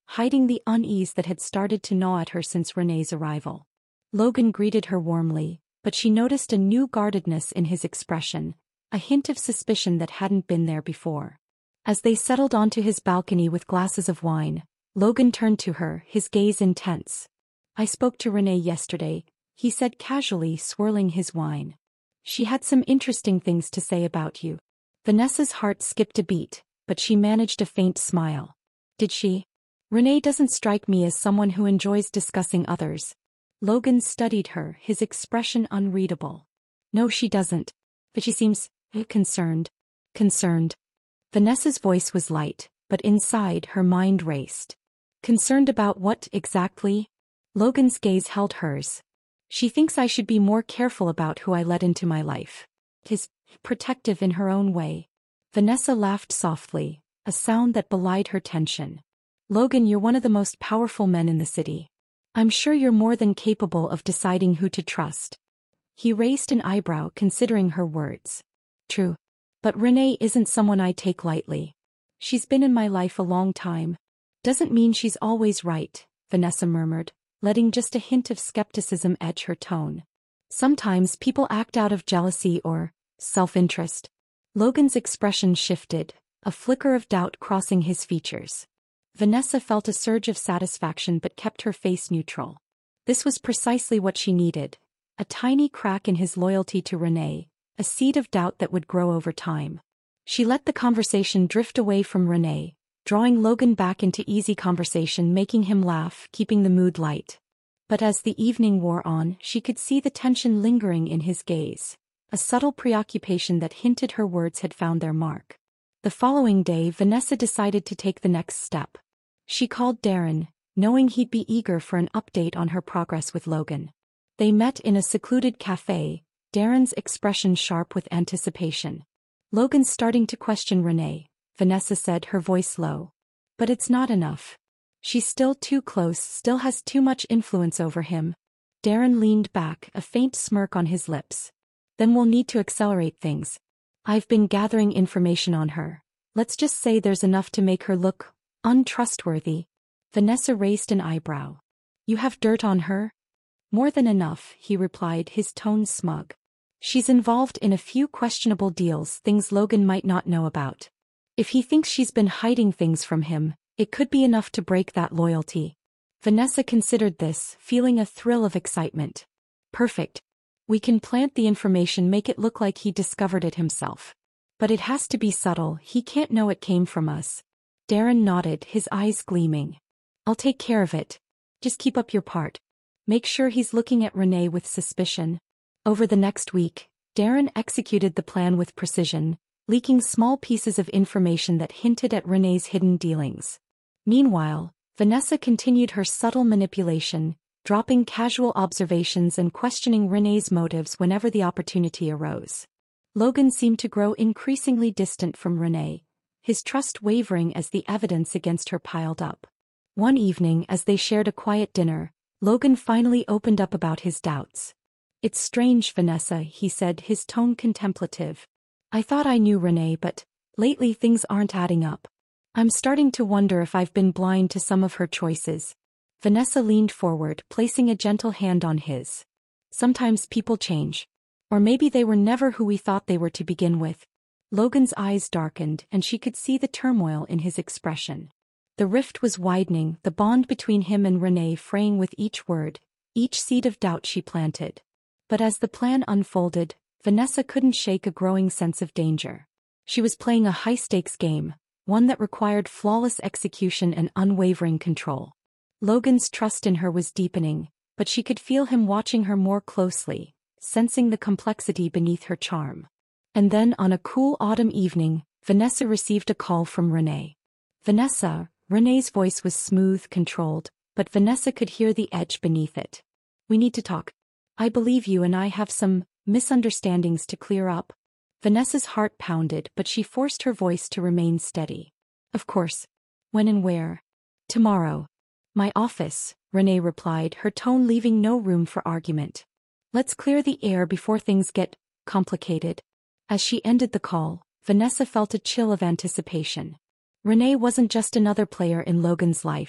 hiding the unease that had started to gnaw at her since Renee's arrival. Logan greeted her warmly, but she noticed a new guardedness in his expression, a hint of suspicion that hadn't been there before. As they settled onto his balcony with glasses of wine, Logan turned to her, his gaze intense. "I spoke to Renee yesterday," he said casually, swirling his wine. "She had some interesting things to say about you." Vanessa's heart skipped a beat, but she managed a faint smile. "Did she? Renee doesn't strike me as someone who enjoys discussing others." Logan studied her, his expression unreadable. "No, she doesn't. But she seems concerned." Concerned. Vanessa's voice was light, but inside her mind raced. Concerned about what exactly? Logan's gaze held hers. "She thinks I should be more careful about who I let into my life." His protective in her own way. Vanessa laughed softly, a sound that belied her tension. "Logan, you're one of the most powerful men in the city. I'm sure you're more than capable of deciding who to trust." He raised an eyebrow, considering her words. "True. But Renee isn't someone I take lightly. She's been in my life a long time." "Doesn't mean she's always right," Vanessa murmured, letting just a hint of skepticism edge her tone. "Sometimes people act out of jealousy or self-interest." Logan's expression shifted, a flicker of doubt crossing his features. Vanessa felt a surge of satisfaction but kept her face neutral. This was precisely what she needed. A tiny crack in his loyalty to Renee, a seed of doubt that would grow over time. She let the conversation drift away from Renee, drawing Logan back into easy conversation, making him laugh, keeping the mood light. But as the evening wore on, she could see the tension lingering in his gaze, a subtle preoccupation that hinted her words had found their mark. The following day, Vanessa decided to take the next step. She called Darren, knowing he'd be eager for an update on her progress with Logan. They met in a secluded cafe, Darren's expression sharp with anticipation. "Logan's starting to question Renee," Vanessa said, her voice low. "But it's not enough. She's still too close, still has too much influence over him." Darren leaned back, a faint smirk on his lips. "Then we'll need to accelerate things. I've been gathering information on her. Let's just say there's enough to make her look untrustworthy." Vanessa raised an eyebrow. "You have dirt on her?" "More than enough," he replied, his tone smug. "She's involved in a few questionable deals, things Logan might not know about. If he thinks she's been hiding things from him, it could be enough to break that loyalty." Vanessa considered this, feeling a thrill of excitement. "Perfect. We can plant the information, make it look like he discovered it himself. But it has to be subtle, he can't know it came from us." Darren nodded, his eyes gleaming. "I'll take care of it. Just keep up your part. Make sure he's looking at Renee with suspicion." Over the next week, Darren executed the plan with precision, leaking small pieces of information that hinted at Renee's hidden dealings. Meanwhile, Vanessa continued her subtle manipulation, dropping casual observations and questioning Renee's motives whenever the opportunity arose. Logan seemed to grow increasingly distant from Renee, his trust wavering as the evidence against her piled up. One evening, as they shared a quiet dinner, Logan finally opened up about his doubts. "It's strange, Vanessa," he said, his tone contemplative. "I thought I knew Renee, but lately things aren't adding up. I'm starting to wonder if I've been blind to some of her choices." Vanessa leaned forward, placing a gentle hand on his. "Sometimes people change. Or maybe they were never who we thought they were to begin with." Logan's eyes darkened, and she could see the turmoil in his expression. The rift was widening, the bond between him and Renee fraying with each word, each seed of doubt she planted. But as the plan unfolded, Vanessa couldn't shake a growing sense of danger. She was playing a high-stakes game, one that required flawless execution and unwavering control. Logan's trust in her was deepening, but she could feel him watching her more closely, sensing the complexity beneath her charm. And then on a cool autumn evening, Vanessa received a call from Renee. "Vanessa," Renee's voice was smooth, controlled, but Vanessa could hear the edge beneath it. "We need to talk. I believe you and I have some misunderstandings to clear up." Vanessa's heart pounded, but she forced her voice to remain steady. "Of course. When and where?" "Tomorrow. My office," Renee replied, her tone leaving no room for argument. "Let's clear the air before things get complicated." As she ended the call, Vanessa felt a chill of anticipation. Renee wasn't just another player in Logan's life,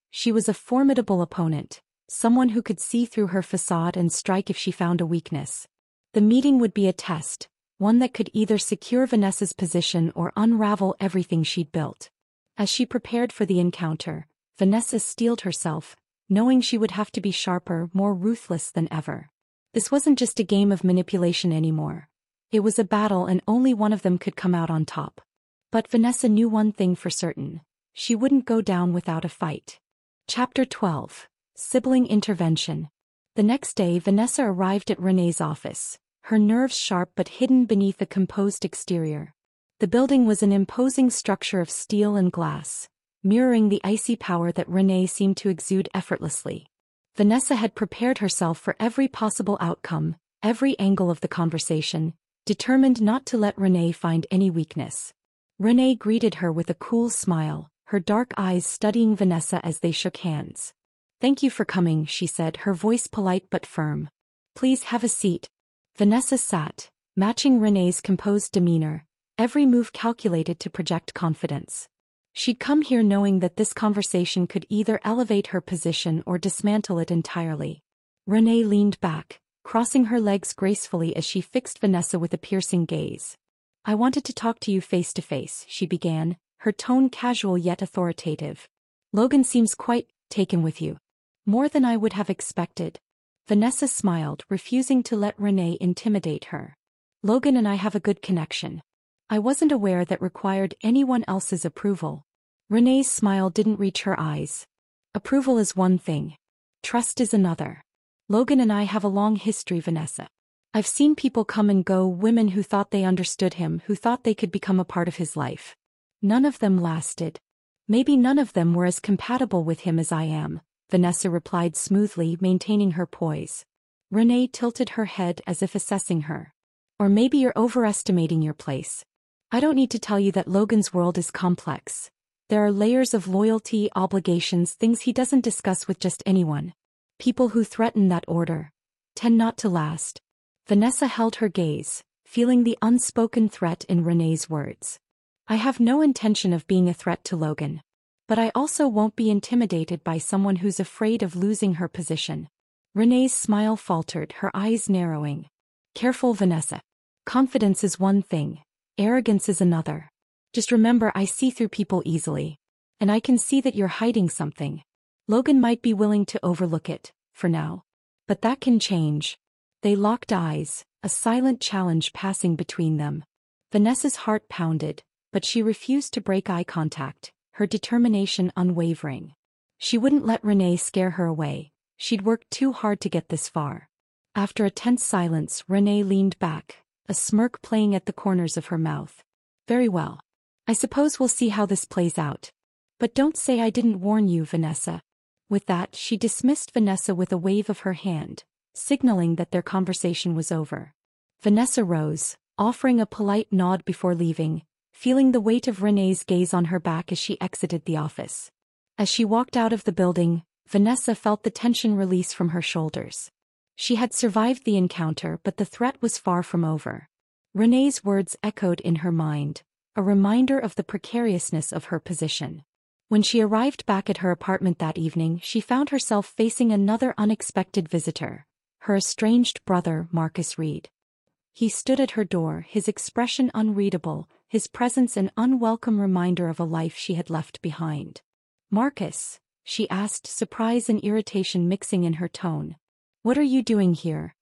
She was a formidable opponent, someone who could see through her facade and strike if she found a weakness. The meeting would be a test, one that could either secure Vanessa's position or unravel everything she'd built. As she prepared for the encounter, Vanessa steeled herself, knowing she would have to be sharper, more ruthless than ever. This wasn't just a game of manipulation anymore. It was a battle and only one of them could come out on top. But Vanessa knew one thing for certain. She wouldn't go down without a fight. Chapter twelve. Sibling Intervention. The next day Vanessa arrived at René's office, her nerves sharp but hidden beneath a composed exterior. The building was an imposing structure of steel and glass, mirroring the icy power that René seemed to exude effortlessly. Vanessa had prepared herself for every possible outcome, every angle of the conversation, determined not to let René find any weakness. René greeted her with a cool smile, her dark eyes studying Vanessa as they shook hands. "Thank you for coming," she said, her voice polite but firm. "Please have a seat." Vanessa sat, matching René's composed demeanor, every move calculated to project confidence. She'd come here knowing that this conversation could either elevate her position or dismantle it entirely. René leaned back, crossing her legs gracefully as she fixed Vanessa with a piercing gaze. "I wanted to talk to you face to face," she began, her tone casual yet authoritative. "Logan seems quite taken with you. More than I would have expected." Vanessa smiled, refusing to let René intimidate her. "Logan and I have a good connection. I wasn't aware that required anyone else's approval." René's smile didn't reach her eyes. "Approval is one thing. Trust is another. Logan and I have a long history, Vanessa. I've seen people come and go, women who thought they understood him, who thought they could become a part of his life. None of them lasted. Maybe none of them were as compatible with him as I am," Vanessa replied smoothly, maintaining her poise. René tilted her head as if assessing her. "Or maybe you're overestimating your place. I don't need to tell you that Logan's world is complex. There are layers of loyalty, obligations, things he doesn't discuss with just anyone. People who threaten that order tend not to last." Vanessa held her gaze, feeling the unspoken threat in René's words. "I have no intention of being a threat to Logan. But I also won't be intimidated by someone who's afraid of losing her position." René's smile faltered, her eyes narrowing. "Careful, Vanessa. Confidence is one thing. Arrogance is another. Just remember, I see through people easily. And I can see that you're hiding something. Logan might be willing to overlook it, for now. But that can change." They locked eyes, a silent challenge passing between them. Vanessa's heart pounded, but she refused to break eye contact, her determination unwavering. She wouldn't let René scare her away. She'd worked too hard to get this far. After a tense silence, René leaned back, a smirk playing at the corners of her mouth. "Very well. I suppose we'll see how this plays out. But don't say I didn't warn you, Vanessa." With that, she dismissed Vanessa with a wave of her hand, signaling that their conversation was over. Vanessa rose, offering a polite nod before leaving, feeling the weight of René's gaze on her back as she exited the office. As she walked out of the building, Vanessa felt the tension release from her shoulders. She had survived the encounter, but the threat was far from over. René's words echoed in her mind, a reminder of the precariousness of her position. When she arrived back at her apartment that evening, she found herself facing another unexpected visitor, her estranged brother, Marcus Reed. He stood at her door, his expression unreadable, his presence an unwelcome reminder of a life she had left behind. "Marcus," she asked, surprise and irritation mixing in her tone. "What are you doing here?"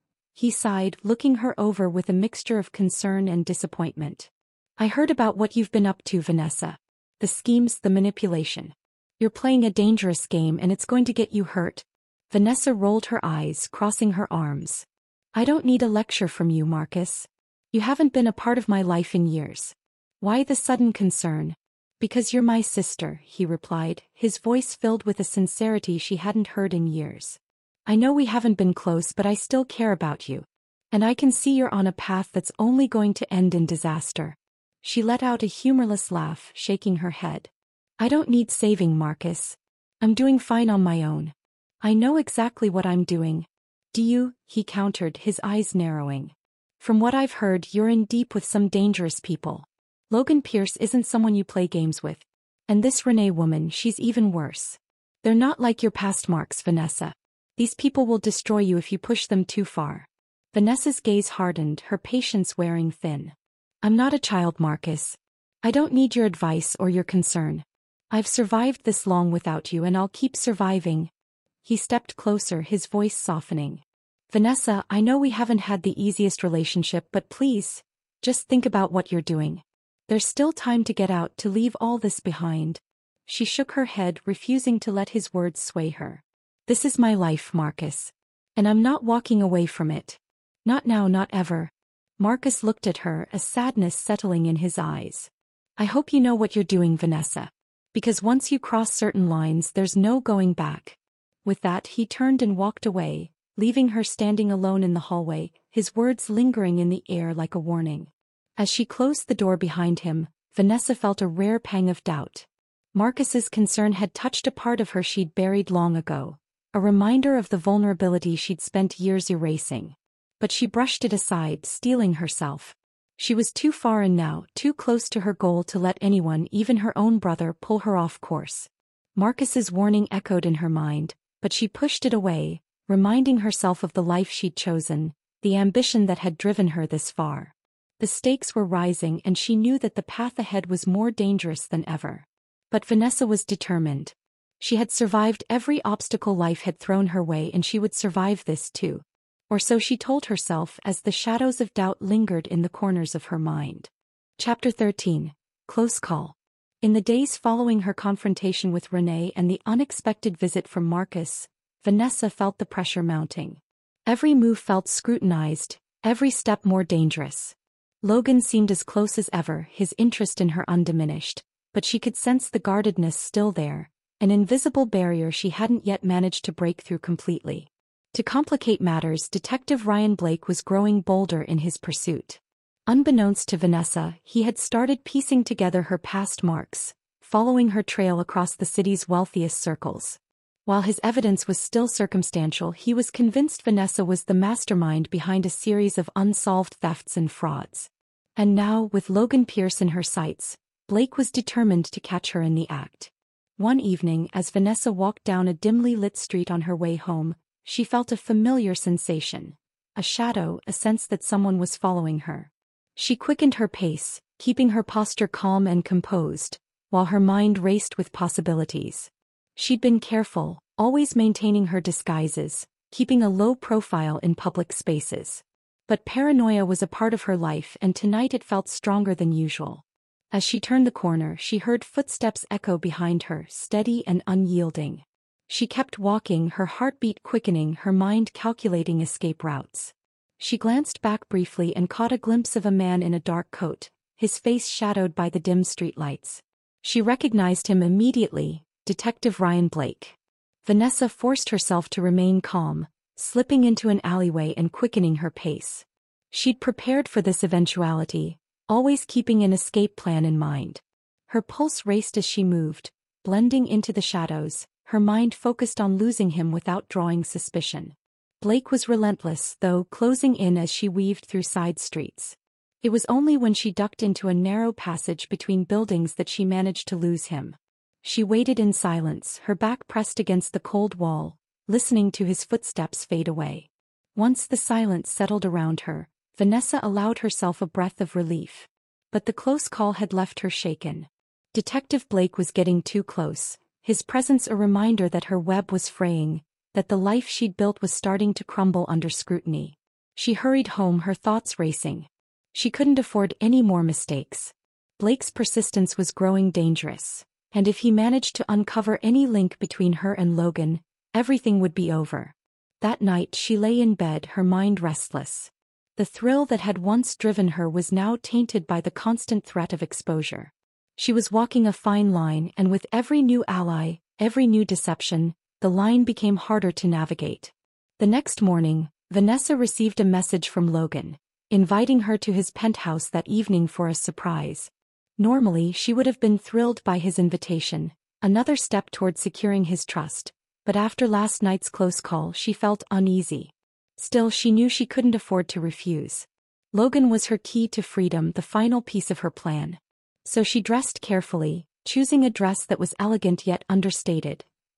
He sighed, looking her over with a mixture of concern and disappointment. "I heard about what you've been up to, Vanessa. The schemes, the manipulation. You're playing a dangerous game and it's going to get you hurt." Vanessa rolled her eyes, crossing her arms. "I don't need a lecture from you, Marcus. You haven't been a part of my life in years. Why the sudden concern?" "Because you're my sister," he replied, his voice filled with a sincerity she hadn't heard in years. "I know we haven't been close, but I still care about you. And I can see you're on a path that's only going to end in disaster." She let out a humorless laugh, shaking her head. "I don't need saving, Marcus. I'm doing fine on my own. I know exactly what I'm doing." "Do you?" he countered, his eyes narrowing. "From what I've heard, you're in deep with some dangerous people. Logan Pierce isn't someone you play games with. And this René woman, she's even worse." They're not like your past Marks, Vanessa. These people will destroy you if you push them too far. Vanessa's gaze hardened, her patience wearing thin. I'm not a child, Marcus. I don't need your advice or your concern. I've survived this long without you and I'll keep surviving. He stepped closer, his voice softening. Vanessa, I know we haven't had the easiest relationship, but please, just think about what you're doing. There's still time to get out, to leave all this behind. She shook her head, refusing to let his words sway her. This is my life, Marcus. And I'm not walking away from it. Not now, not ever. Marcus looked at her, a sadness settling in his eyes. I hope you know what you're doing, Vanessa. Because once you cross certain lines, there's no going back. With that, he turned and walked away, leaving her standing alone in the hallway, his words lingering in the air like a warning. As she closed the door behind him, Vanessa felt a rare pang of doubt. Marcus's concern had touched a part of her she'd buried long ago, a reminder of the vulnerability she'd spent years erasing. But she brushed it aside, steeling herself. She was too far in now, too close to her goal to let anyone, even her own brother, pull her off course. Marcus's warning echoed in her mind, but she pushed it away, reminding herself of the life she'd chosen, the ambition that had driven her this far. The stakes were rising and she knew that the path ahead was more dangerous than ever. But Vanessa was determined. She had survived every obstacle life had thrown her way and she would survive this too. Or so she told herself as the shadows of doubt lingered in the corners of her mind. Chapter thirteen. Close Call. In the days following her confrontation with Renee and the unexpected visit from Marcus, Vanessa felt the pressure mounting. Every move felt scrutinized, every step more dangerous. Logan seemed as close as ever, his interest in her undiminished, but she could sense the guardedness still there, an invisible barrier she hadn't yet managed to break through completely. To complicate matters, Detective Ryan Blake was growing bolder in his pursuit. Unbeknownst to Vanessa, he had started piecing together her past marks, following her trail across the city's wealthiest circles. While his evidence was still circumstantial, he was convinced Vanessa was the mastermind behind a series of unsolved thefts and frauds. And now, with Logan Pierce in her sights, Blake was determined to catch her in the act. One evening, as Vanessa walked down a dimly lit street on her way home, she felt a familiar sensation. A shadow, a sense that someone was following her. She quickened her pace, keeping her posture calm and composed, while her mind raced with possibilities. She'd been careful, always maintaining her disguises, keeping a low profile in public spaces. But paranoia was a part of her life and tonight it felt stronger than usual. As she turned the corner, she heard footsteps echo behind her, steady and unyielding. She kept walking, her heartbeat quickening, her mind calculating escape routes. She glanced back briefly and caught a glimpse of a man in a dark coat, his face shadowed by the dim streetlights. She recognized him immediately, Detective Ryan Blake. Vanessa forced herself to remain calm, slipping into an alleyway and quickening her pace. She'd prepared for this eventuality, always keeping an escape plan in mind. Her pulse raced as she moved, blending into the shadows, her mind focused on losing him without drawing suspicion. Blake was relentless, though, closing in as she weaved through side streets. It was only when she ducked into a narrow passage between buildings that she managed to lose him. She waited in silence, her back pressed against the cold wall, listening to his footsteps fade away. Once the silence settled around her, Vanessa allowed herself a breath of relief. But the close call had left her shaken. Detective Blake was getting too close, his presence a reminder that her web was fraying, that the life she'd built was starting to crumble under scrutiny. She hurried home, her thoughts racing. She couldn't afford any more mistakes. Blake's persistence was growing dangerous, and if he managed to uncover any link between her and Logan, everything would be over. That night she lay in bed, her mind restless. The thrill that had once driven her was now tainted by the constant threat of exposure. She was walking a fine line, and with every new ally, every new deception, the line became harder to navigate. The next morning, Vanessa received a message from Logan, inviting her to his penthouse that evening for a surprise. Normally she would have been thrilled by his invitation, another step toward securing his trust, but after last night's close call she felt uneasy. Still, she knew she couldn't afford to refuse. Logan was her key to freedom, the final piece of her plan. So she dressed carefully, choosing a dress that was elegant yet understated,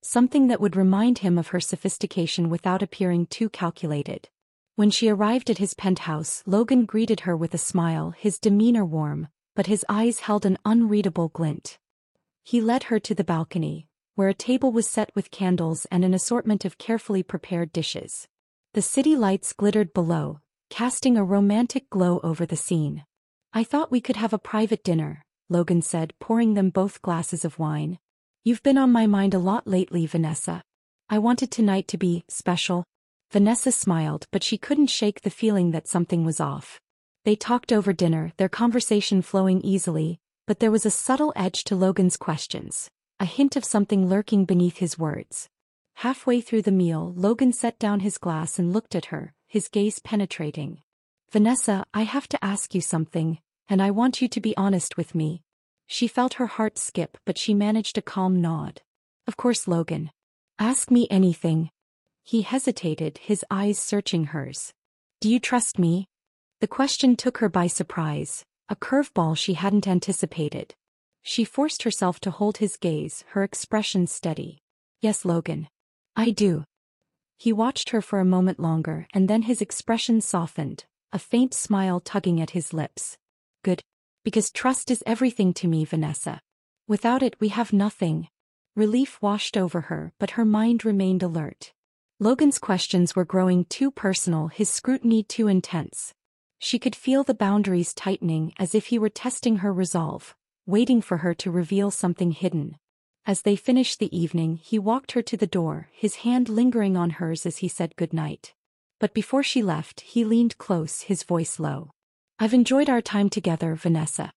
something that would remind him of her sophistication without appearing too calculated. When she arrived at his penthouse, Logan greeted her with a smile, his demeanor warm, but his eyes held an unreadable glint. He led her to the balcony, where a table was set with candles and an assortment of carefully prepared dishes. The city lights glittered below, casting a romantic glow over the scene. "I thought we could have a private dinner," Logan said, pouring them both glasses of wine. "You've been on my mind a lot lately, Vanessa. I wanted tonight to be special." Vanessa smiled, but she couldn't shake the feeling that something was off. They talked over dinner, their conversation flowing easily, but there was a subtle edge to Logan's questions, a hint of something lurking beneath his words. Halfway through the meal, Logan set down his glass and looked at her, his gaze penetrating. "Vanessa, I have to ask you something, and I want you to be honest with me." She felt her heart skip, but she managed a calm nod. "Of course, Logan. Ask me anything." He hesitated, his eyes searching hers. "Do you trust me?" The question took her by surprise, a curveball she hadn't anticipated. She forced herself to hold his gaze, her expression steady. "Yes, Logan. I do." He watched her for a moment longer, and then his expression softened, a faint smile tugging at his lips. "Good. Because trust is everything to me, Vanessa. Without it we have nothing." Relief washed over her, but her mind remained alert. Logan's questions were growing too personal, his scrutiny too intense. She could feel the boundaries tightening, as if he were testing her resolve, waiting for her to reveal something hidden. As they finished the evening, he walked her to the door, his hand lingering on hers as he said goodnight. But before she left, he leaned close, his voice low. "I've enjoyed our time together, Vanessa.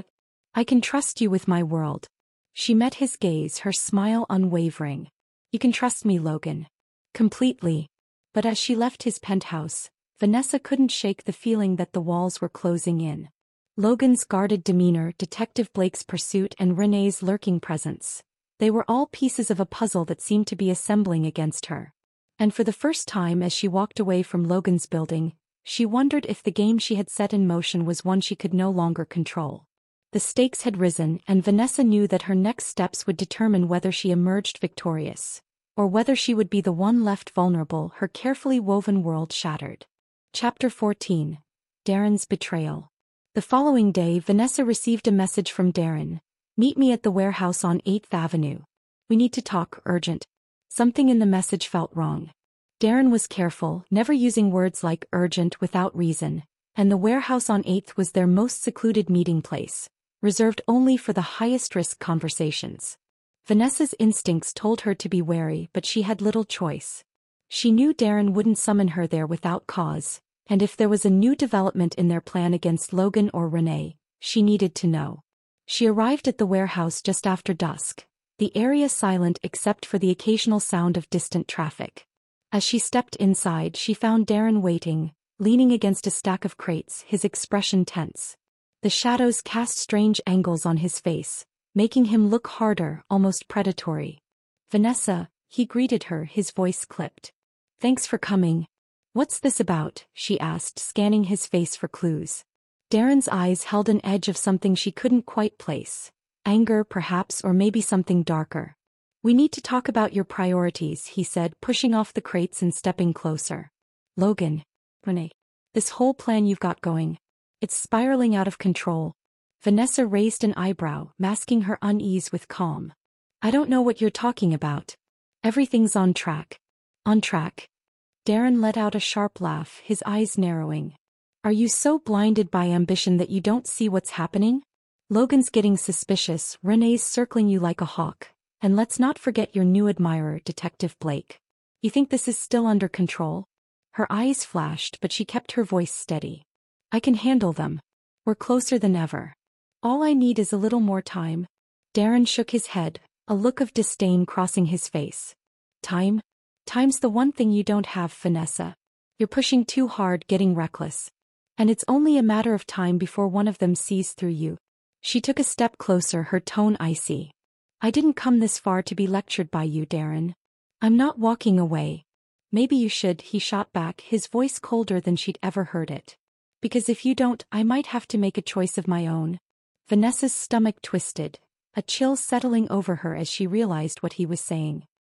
I can trust you with my world." She met his gaze, her smile unwavering. "You can trust me, Logan." "Completely." But as she left his penthouse, Vanessa couldn't shake the feeling that the walls were closing in. Logan's guarded demeanor, Detective Blake's pursuit, and Renee's lurking presence. They were all pieces of a puzzle that seemed to be assembling against her. And for the first time as she walked away from Logan's building, she wondered if the game she had set in motion was one she could no longer control. The stakes had risen, and Vanessa knew that her next steps would determine whether she emerged victorious, or whether she would be the one left vulnerable, her carefully woven world shattered. Chapter fourteen. Darren's Betrayal. The following day, Vanessa received a message from Darren. "Meet me at the warehouse on eighth Avenue. We need to talk, urgent." Something in the message felt wrong. Darren was careful, never using words like urgent without reason, and the warehouse on eighth was their most secluded meeting place, reserved only for the highest-risk conversations. Vanessa's instincts told her to be wary, but she had little choice. She knew Darren wouldn't summon her there without cause, and if there was a new development in their plan against Logan or Renee, she needed to know. She arrived at the warehouse just after dusk, the area silent except for the occasional sound of distant traffic. As she stepped inside, she found Darren waiting, leaning against a stack of crates, his expression tense. The shadows cast strange angles on his face, making him look harder, almost predatory. "Vanessa," he greeted her, his voice clipped. "Thanks for coming." "What's this about?" she asked, scanning his face for clues. Darren's eyes held an edge of something she couldn't quite place. Anger, perhaps, or maybe something darker. "We need to talk about your priorities," he said, pushing off the crates and stepping closer. "Logan. Renee. This whole plan you've got going. It's spiraling out of control." Vanessa raised an eyebrow, masking her unease with calm. "I don't know what you're talking about. Everything's on track." "On track?" Darren let out a sharp laugh, his eyes narrowing. "Are you so blinded by ambition that you don't see what's happening? Logan's getting suspicious, Renee's circling you like a hawk, and let's not forget your new admirer, Detective Blake. You think this is still under control?" Her eyes flashed, but she kept her voice steady. "I can handle them. We're closer than ever. All I need is a little more time." Darren shook his head, a look of disdain crossing his face. "Time? Time's the one thing you don't have, Vanessa. You're pushing too hard, getting reckless. And it's only a matter of time before one of them sees through you." She took a step closer, her tone icy. "I didn't come this far to be lectured by you, Darren. I'm not walking away." "Maybe you should," he shot back, his voice colder than she'd ever heard it. "Because if you don't, I might have to make a choice of my own." Vanessa's stomach twisted, a chill settling over her as she realized what he was saying.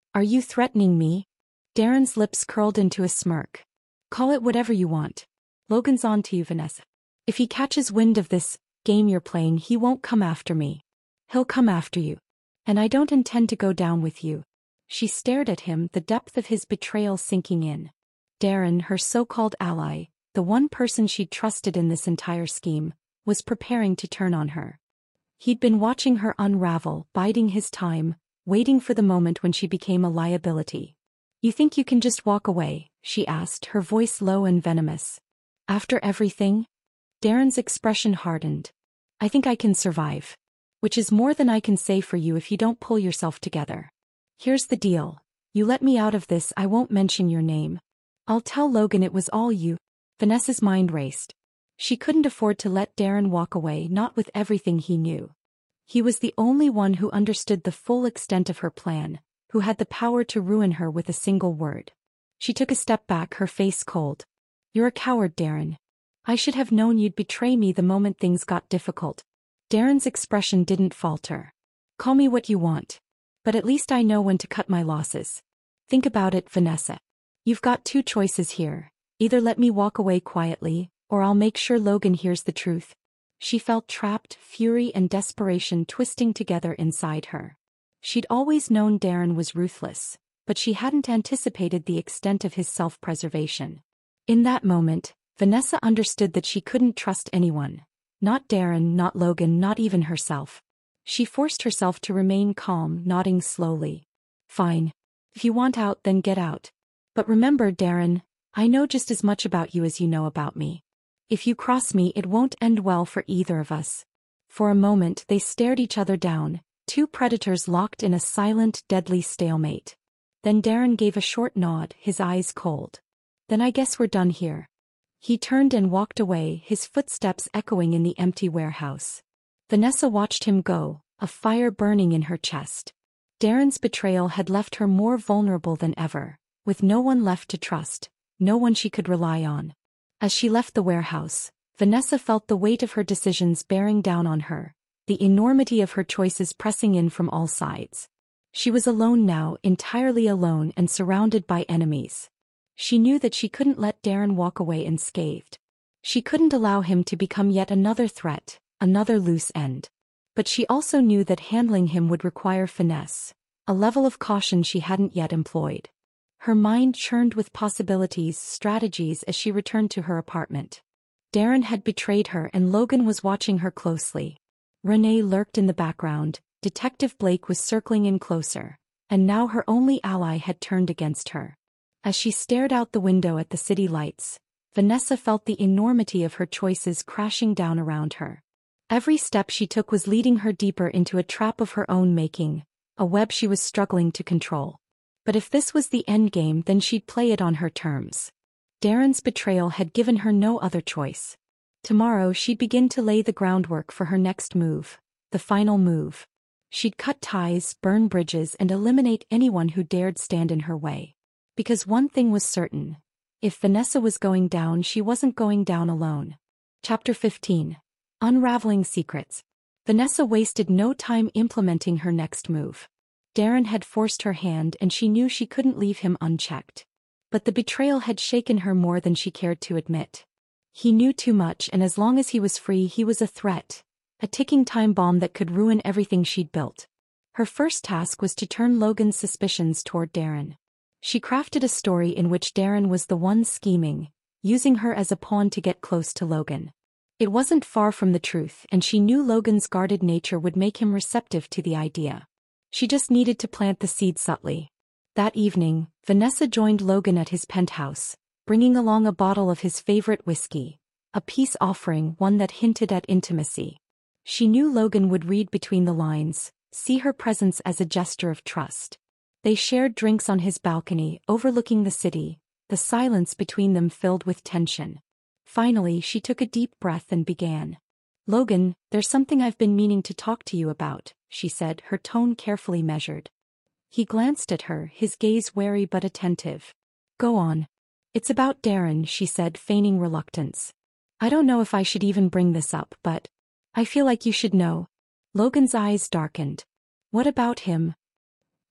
Are you threatening me? Darren's lips curled into a smirk. Call it whatever you want. Logan's on to you, Vanessa. If he catches wind of this game you're playing, he won't come after me. He'll come after you. And I don't intend to go down with you. She stared at him, the depth of his betrayal sinking in. Darren, her so-called ally, the one person she'd trusted in this entire scheme, was preparing to turn on her. He'd been watching her unravel, biding his time, waiting for the moment when she became a liability. You think you can just walk away? She asked, her voice low and venomous. After everything? Darren's expression hardened. I think I can survive. Which is more than I can say for you if you don't pull yourself together. Here's the deal. You let me out of this, I won't mention your name. I'll tell Logan it was all you. Vanessa's mind raced. She couldn't afford to let Darren walk away, not with everything he knew. He was the only one who understood the full extent of her plan, who had the power to ruin her with a single word. She took a step back, her face cold. You're a coward, Darren. I should have known you'd betray me the moment things got difficult. Darren's expression didn't falter. Call me what you want. But at least I know when to cut my losses. Think about it, Vanessa. You've got two choices here. Either let me walk away quietly, or I'll make sure Logan hears the truth. She felt trapped, fury and desperation twisting together inside her. She'd always known Darren was ruthless, but she hadn't anticipated the extent of his self-preservation. In that moment, Vanessa understood that she couldn't trust anyone. Not Darren, not Logan, not even herself. She forced herself to remain calm, nodding slowly. Fine. If you want out, then get out. But remember, Darren, I know just as much about you as you know about me. If you cross me, it won't end well for either of us. For a moment they stared each other down, two predators locked in a silent, deadly stalemate. Then Darren gave a short nod, his eyes cold. Then I guess we're done here. He turned and walked away, his footsteps echoing in the empty warehouse. Vanessa watched him go, a fire burning in her chest. Darren's betrayal had left her more vulnerable than ever, with no one left to trust, no one she could rely on. As she left the warehouse, Vanessa felt the weight of her decisions bearing down on her, the enormity of her choices pressing in from all sides. She was alone now, entirely alone and surrounded by enemies. She knew that she couldn't let Darren walk away unscathed. She couldn't allow him to become yet another threat, another loose end. But she also knew that handling him would require finesse, a level of caution she hadn't yet employed. Her mind churned with possibilities, strategies as she returned to her apartment. Darren had betrayed her and Logan was watching her closely. Renee lurked in the background, Detective Blake was circling in closer, and now her only ally had turned against her. As she stared out the window at the city lights, Vanessa felt the enormity of her choices crashing down around her. Every step she took was leading her deeper into a trap of her own making, a web she was struggling to control. But if this was the endgame, then she'd play it on her terms. Darren's betrayal had given her no other choice. Tomorrow she'd begin to lay the groundwork for her next move, the final move. She'd cut ties, burn bridges, and eliminate anyone who dared stand in her way. Because one thing was certain. If Vanessa was going down, she wasn't going down alone. Chapter fifteen. Unraveling Secrets. Vanessa wasted no time implementing her next move. Darren had forced her hand and she knew she couldn't leave him unchecked. But the betrayal had shaken her more than she cared to admit. He knew too much, and as long as he was free, he was a threat, a ticking time bomb that could ruin everything she'd built. Her first task was to turn Logan's suspicions toward Darren. She crafted a story in which Darren was the one scheming, using her as a pawn to get close to Logan. It wasn't far from the truth, and she knew Logan's guarded nature would make him receptive to the idea. She just needed to plant the seed subtly. That evening, Vanessa joined Logan at his penthouse, bringing along a bottle of his favorite whiskey, a peace offering, one that hinted at intimacy. She knew Logan would read between the lines, see her presence as a gesture of trust. They shared drinks on his balcony, overlooking the city, the silence between them filled with tension. Finally, she took a deep breath and began. Logan, there's something I've been meaning to talk to you about, she said, her tone carefully measured. He glanced at her, his gaze wary but attentive. Go on. It's about Darren, she said, feigning reluctance. I don't know if I should even bring this up, but I feel like you should know. Logan's eyes darkened. What about him?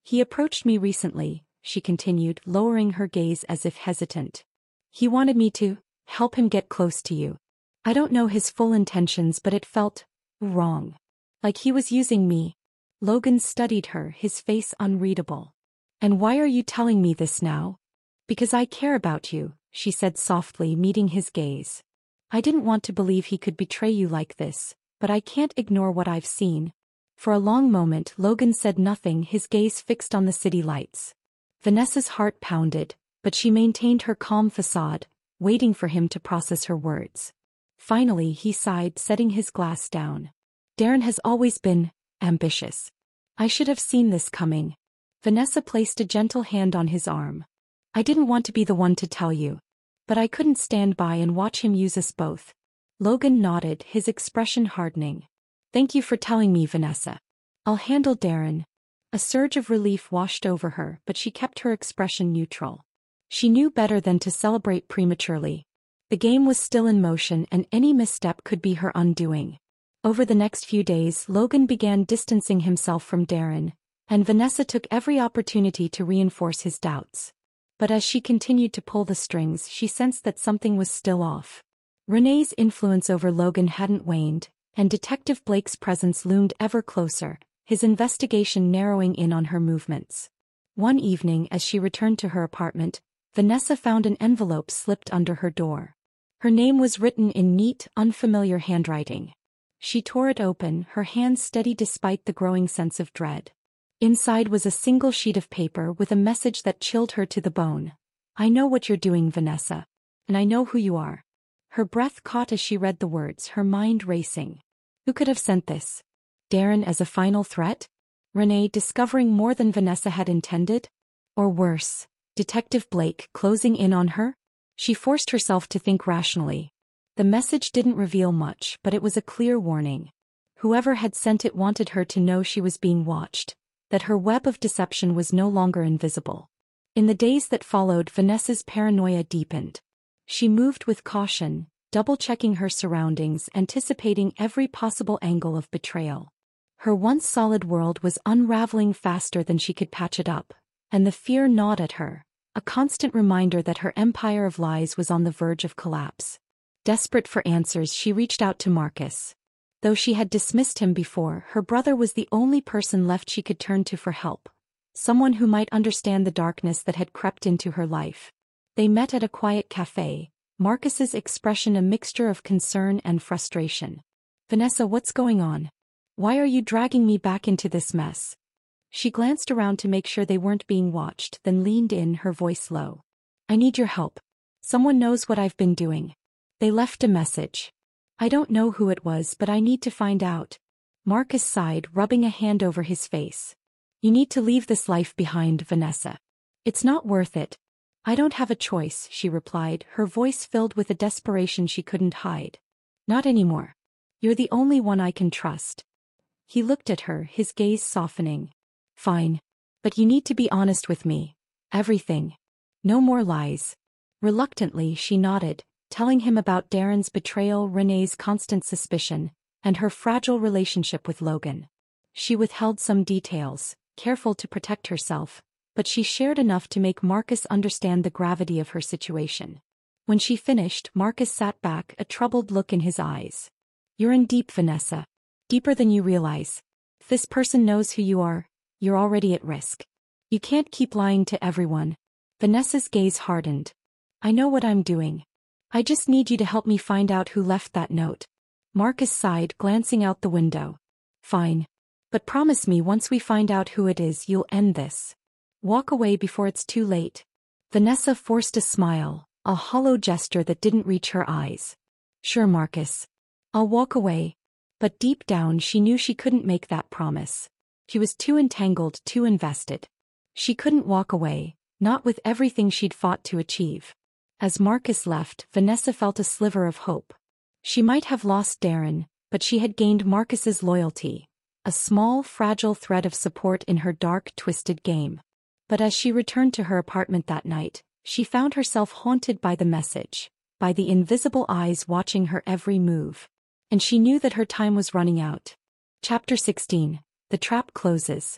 He approached me recently, she continued, lowering her gaze as if hesitant. He wanted me to help him get close to you. I don't know his full intentions, but it felt wrong. Like he was using me. Logan studied her, his face unreadable. And why are you telling me this now? Because I care about you, she said softly, meeting his gaze. I didn't want to believe he could betray you like this, but I can't ignore what I've seen. For a long moment Logan said nothing, his gaze fixed on the city lights. Vanessa's heart pounded, but she maintained her calm facade, waiting for him to process her words. Finally he sighed, setting his glass down. Darren has always been ambitious. I should have seen this coming. Vanessa placed a gentle hand on his arm. I didn't want to be the one to tell you. But I couldn't stand by and watch him use us both. Logan nodded, his expression hardening. Thank you for telling me, Vanessa. I'll handle Darren. A surge of relief washed over her, but she kept her expression neutral. She knew better than to celebrate prematurely. The game was still in motion and any misstep could be her undoing. Over the next few days Logan began distancing himself from Darren, and Vanessa took every opportunity to reinforce his doubts. But as she continued to pull the strings, she sensed that something was still off. Renee's influence over Logan hadn't waned, and Detective Blake's presence loomed ever closer, his investigation narrowing in on her movements. One evening as she returned to her apartment, Vanessa found an envelope slipped under her door. Her name was written in neat, unfamiliar handwriting. She tore it open, her hands steady despite the growing sense of dread. Inside was a single sheet of paper with a message that chilled her to the bone. I know what you're doing, Vanessa. And I know who you are. Her breath caught as she read the words, her mind racing. Who could have sent this? Darren as a final threat? Renee discovering more than Vanessa had intended? Or worse, Detective Blake closing in on her? She forced herself to think rationally. The message didn't reveal much, but it was a clear warning. Whoever had sent it wanted her to know she was being watched, that her web of deception was no longer invisible. In the days that followed, Vanessa's paranoia deepened. She moved with caution, double-checking her surroundings, anticipating every possible angle of betrayal. Her once solid world was unraveling faster than she could patch it up, and the fear gnawed at her, a constant reminder that her empire of lies was on the verge of collapse. Desperate for answers, she reached out to Marcus. Though she had dismissed him before, her brother was the only person left she could turn to for help, someone who might understand the darkness that had crept into her life. They met at a quiet cafe, Marcus's expression a mixture of concern and frustration. Vanessa, what's going on? Why are you dragging me back into this mess? She glanced around to make sure they weren't being watched, then leaned in, her voice low. I need your help. Someone knows what I've been doing. They left a message. I don't know who it was, but I need to find out. Marcus sighed, rubbing a hand over his face. You need to leave this life behind, Vanessa. It's not worth it. I don't have a choice, she replied, her voice filled with a desperation she couldn't hide. Not anymore. You're the only one I can trust. He looked at her, his gaze softening. Fine. But you need to be honest with me. Everything. No more lies. Reluctantly, she nodded, telling him about Darren's betrayal, Renee's constant suspicion, and her fragile relationship with Logan. She withheld some details, careful to protect herself, but she shared enough to make Marcus understand the gravity of her situation. When she finished, Marcus sat back, a troubled look in his eyes. You're in deep, Vanessa. Deeper than you realize. If this person knows who you are, you're already at risk. You can't keep lying to everyone. Vanessa's gaze hardened. I know what I'm doing. I just need you to help me find out who left that note. Marcus sighed, glancing out the window. Fine. But promise me once we find out who it is, you'll end this. Walk away before it's too late. Vanessa forced a smile, a hollow gesture that didn't reach her eyes. Sure, Marcus. I'll walk away. But deep down she knew she couldn't make that promise. She was too entangled, too invested. She couldn't walk away, not with everything she'd fought to achieve. As Marcus left, Vanessa felt a sliver of hope. She might have lost Darren, but she had gained Marcus's loyalty, a small, fragile thread of support in her dark, twisted game. But as she returned to her apartment that night, she found herself haunted by the message, by the invisible eyes watching her every move. And she knew that her time was running out. Chapter sixteen. The Trap Closes.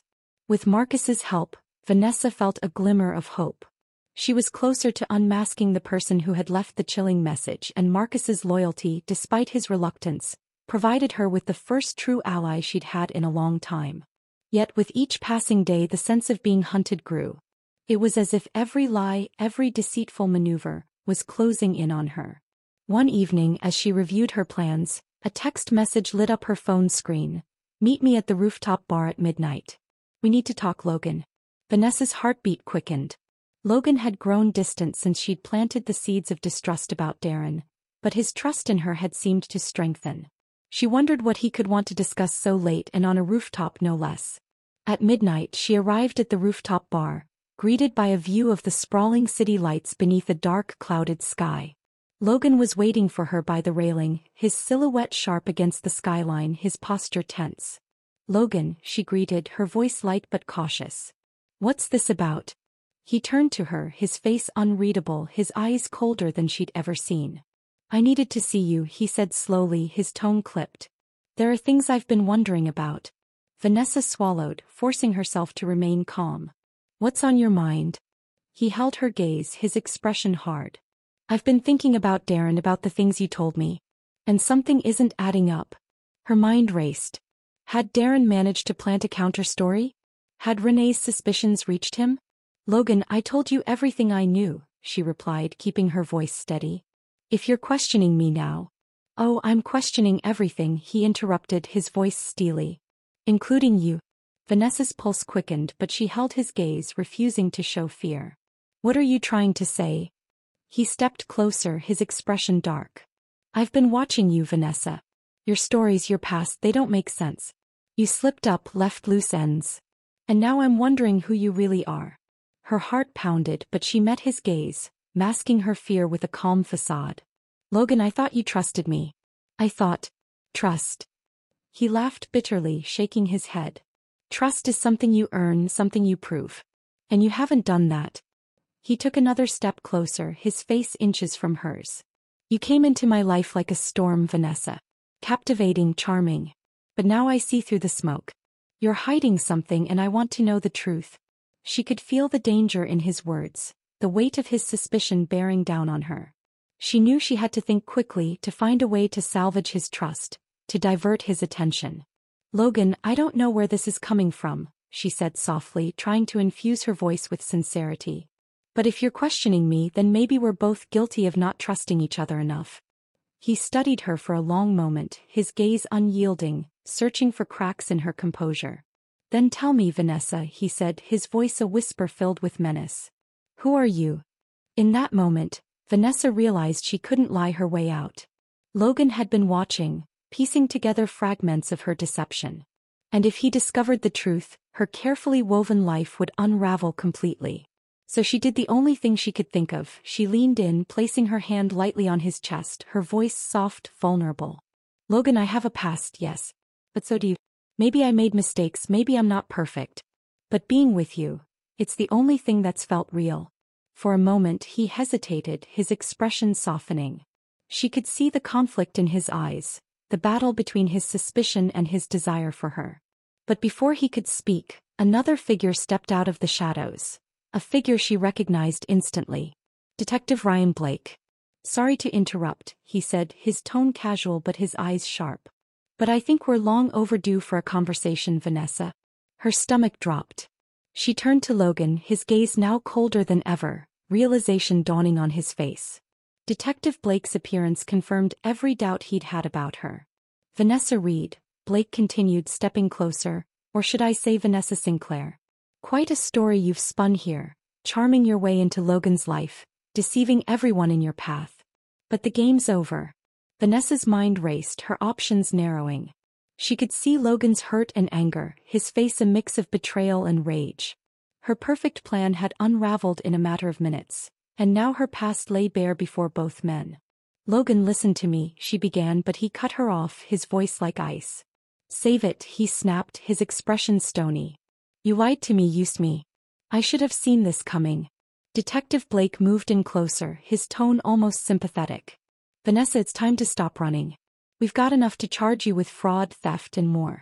With Marcus's help, Vanessa felt a glimmer of hope. She was closer to unmasking the person who had left the chilling message, and Marcus's loyalty, despite his reluctance, provided her with the first true ally she'd had in a long time. Yet with each passing day the sense of being hunted grew. It was as if every lie, every deceitful maneuver, was closing in on her. One evening, as she reviewed her plans, a text message lit up her phone screen. "Meet me at the rooftop bar at midnight. We need to talk, Logan." Vanessa's heartbeat quickened. Logan had grown distant since she'd planted the seeds of distrust about Darren, but his trust in her had seemed to strengthen. She wondered what he could want to discuss so late and on a rooftop no less. At midnight she arrived at the rooftop bar, greeted by a view of the sprawling city lights beneath a dark clouded sky. Logan was waiting for her by the railing, his silhouette sharp against the skyline, his posture tense. "Logan," she greeted, her voice light but cautious. "What's this about?" He turned to her, his face unreadable, his eyes colder than she'd ever seen. "I needed to see you," he said slowly, his tone clipped. "There are things I've been wondering about." Vanessa swallowed, forcing herself to remain calm. "What's on your mind?" He held her gaze, his expression hard. "I've been thinking about Darren, about the things you told me. And something isn't adding up." Her mind raced. Had Darren managed to plant a counter-story? Had Renee's suspicions reached him? "Logan, I told you everything I knew," she replied, keeping her voice steady. "If you're questioning me now—" "Oh, I'm questioning everything," he interrupted, his voice steely. "Including you." Vanessa's pulse quickened, but she held his gaze, refusing to show fear. "What are you trying to say?" He stepped closer, his expression dark. "I've been watching you, Vanessa. Your stories, your past, they don't make sense. You slipped up, left loose ends. And now I'm wondering who you really are." Her heart pounded, but she met his gaze, masking her fear with a calm facade. "Logan, I thought you trusted me. I thought—" "Trust." He laughed bitterly, shaking his head. "Trust is something you earn, something you prove. And you haven't done that." He took another step closer, his face inches from hers. "You came into my life like a storm, Vanessa. Captivating, charming. But now I see through the smoke. You're hiding something, and I want to know the truth." She could feel the danger in his words, the weight of his suspicion bearing down on her. She knew she had to think quickly, to find a way to salvage his trust, to divert his attention. "Logan, I don't know where this is coming from," she said softly, trying to infuse her voice with sincerity. "But if you're questioning me, then maybe we're both guilty of not trusting each other enough." He studied her for a long moment, his gaze unyielding, searching for cracks in her composure. "Then tell me, Vanessa," he said, his voice a whisper filled with menace. "Who are you?" In that moment, Vanessa realized she couldn't lie her way out. Logan had been watching, piecing together fragments of her deception. And if he discovered the truth, her carefully woven life would unravel completely. So she did the only thing she could think of. She leaned in, placing her hand lightly on his chest, her voice soft, vulnerable. "Logan, I have a past, yes. But so do you. Maybe I made mistakes, maybe I'm not perfect. But being with you, it's the only thing that's felt real." For a moment he hesitated, his expression softening. She could see the conflict in his eyes, the battle between his suspicion and his desire for her. But before he could speak, another figure stepped out of the shadows. A figure she recognized instantly. Detective Ryan Blake. "Sorry to interrupt," he said, his tone casual but his eyes sharp. "But I think we're long overdue for a conversation, Vanessa." Her stomach dropped. She turned to Logan, his gaze now colder than ever, realization dawning on his face. Detective Blake's appearance confirmed every doubt he'd had about her. "Vanessa Reed," Blake continued, stepping closer, "or should I say Vanessa Sinclair. Quite a story you've spun here, charming your way into Logan's life, deceiving everyone in your path. But the game's over." Vanessa's mind raced, her options narrowing. She could see Logan's hurt and anger, his face a mix of betrayal and rage. Her perfect plan had unraveled in a matter of minutes, and now her past lay bare before both men. "Logan, listen to me," she began, but he cut her off, his voice like ice. "Save it," he snapped, his expression stony. "You lied to me, used me. I should have seen this coming." Detective Blake moved in closer, his tone almost sympathetic. "Vanessa, it's time to stop running. We've got enough to charge you with fraud, theft and more."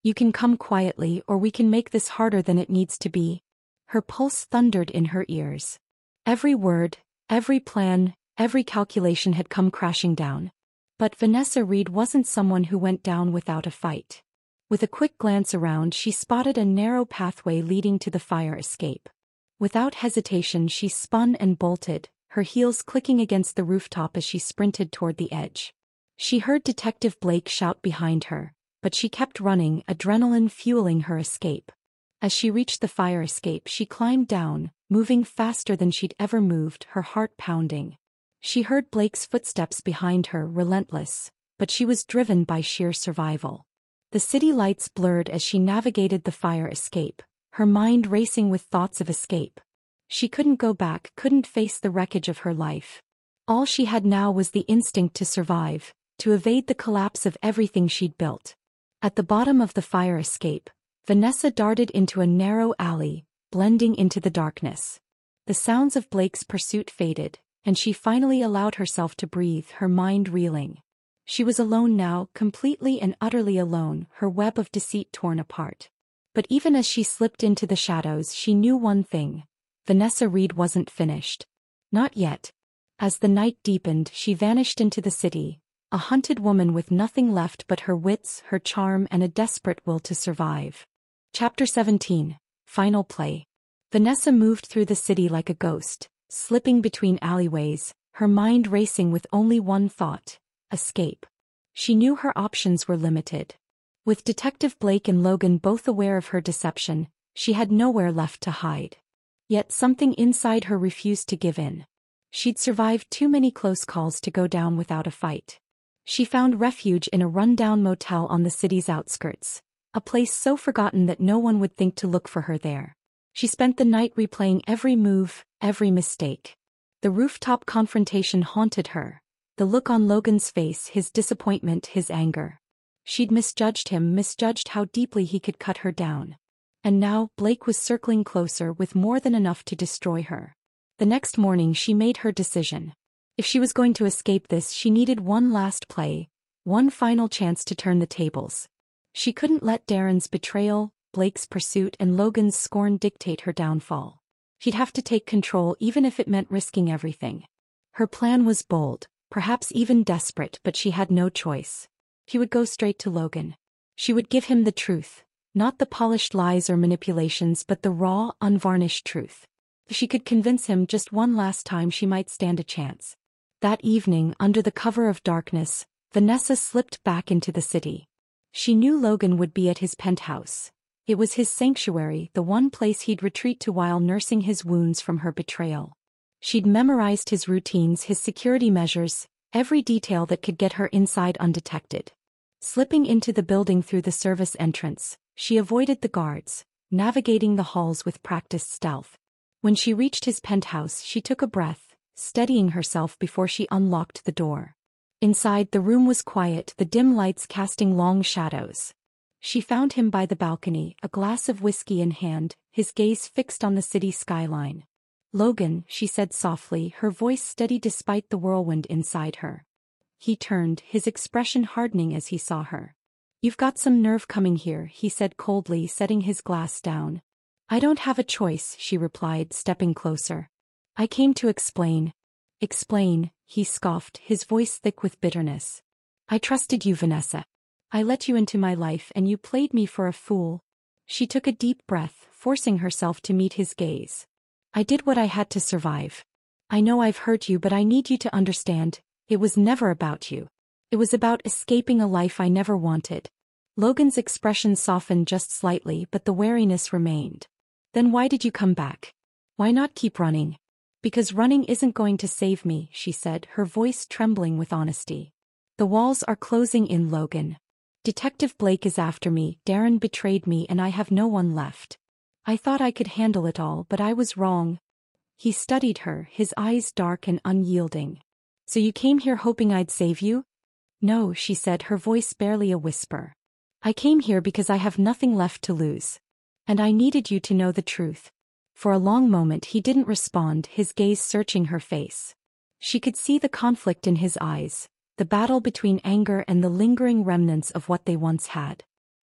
You can come quietly or we can make this harder than it needs to be. Her pulse thundered in her ears. Every word, every plan, every calculation had come crashing down. But Vanessa Reed wasn't someone who went down without a fight. With a quick glance around, she spotted a narrow pathway leading to the fire escape. Without hesitation, she spun and bolted, her heels clicking against the rooftop as she sprinted toward the edge. She heard Detective Blake shout behind her, but she kept running, adrenaline fueling her escape. As she reached the fire escape, she climbed down, moving faster than she'd ever moved, her heart pounding. She heard Blake's footsteps behind her, relentless, but she was driven by sheer survival. The city lights blurred as she navigated the fire escape, her mind racing with thoughts of escape. She couldn't go back, couldn't face the wreckage of her life. All she had now was the instinct to survive, to evade the collapse of everything she'd built. At the bottom of the fire escape, Vanessa darted into a narrow alley, blending into the darkness. The sounds of Blake's pursuit faded, and she finally allowed herself to breathe, her mind reeling. She was alone now, completely and utterly alone, her web of deceit torn apart. But even as she slipped into the shadows, she knew one thing: Vanessa Reed wasn't finished. Not yet. As the night deepened, she vanished into the city, a hunted woman with nothing left but her wits, her charm, and a desperate will to survive. Chapter seventeen. Final Play. Vanessa moved through the city like a ghost, slipping between alleyways, her mind racing with only one thought: escape. She knew her options were limited. With Detective Blake and Logan both aware of her deception, she had nowhere left to hide. Yet something inside her refused to give in. She'd survived too many close calls to go down without a fight. She found refuge in a run-down motel on the city's outskirts, a place so forgotten that no one would think to look for her there. She spent the night replaying every move, every mistake. The rooftop confrontation haunted her, the look on Logan's face, his disappointment, his anger. She'd misjudged him, misjudged how deeply he could cut her down. And now, Blake was circling closer with more than enough to destroy her. The next morning she made her decision. If she was going to escape this, she needed one last play, one final chance to turn the tables. She couldn't let Darren's betrayal, Blake's pursuit, and Logan's scorn dictate her downfall. She'd have to take control even if it meant risking everything. Her plan was bold, perhaps even desperate, but she had no choice. She would go straight to Logan. She would give him the truth, not the polished lies or manipulations, but the raw, unvarnished truth. If she could convince him just one last time, she might stand a chance. That evening, under the cover of darkness, Vanessa slipped back into the city. She knew Logan would be at his penthouse. It was his sanctuary, the one place he'd retreat to while nursing his wounds from her betrayal. She'd memorized his routines, his security measures, every detail that could get her inside undetected. Slipping into the building through the service entrance, she avoided the guards, navigating the halls with practiced stealth. When she reached his penthouse, she took a breath, steadying herself before she unlocked the door. Inside, the room was quiet, the dim lights casting long shadows. She found him by the balcony, a glass of whiskey in hand, his gaze fixed on the city skyline. "Logan," she said softly, her voice steady despite the whirlwind inside her. He turned, his expression hardening as he saw her. "You've got some nerve coming here," he said coldly, setting his glass down. "I don't have a choice," she replied, stepping closer. "I came to explain." "Explain," he scoffed, his voice thick with bitterness. "I trusted you, Vanessa. I let you into my life and you played me for a fool." She took a deep breath, forcing herself to meet his gaze. "I did what I had to survive. I know I've hurt you, but I need you to understand, it was never about you. It was about escaping a life I never wanted." Logan's expression softened just slightly, but the wariness remained. "Then why did you come back? Why not keep running?" "Because running isn't going to save me," she said, her voice trembling with honesty. "The walls are closing in, Logan. Detective Blake is after me, Darren betrayed me, and I have no one left. I thought I could handle it all, but I was wrong." He studied her, his eyes dark and unyielding. "So you came here hoping I'd save you?" "No," she said, her voice barely a whisper. "I came here because I have nothing left to lose. And I needed you to know the truth." For a long moment he didn't respond, his gaze searching her face. She could see the conflict in his eyes, the battle between anger and the lingering remnants of what they once had.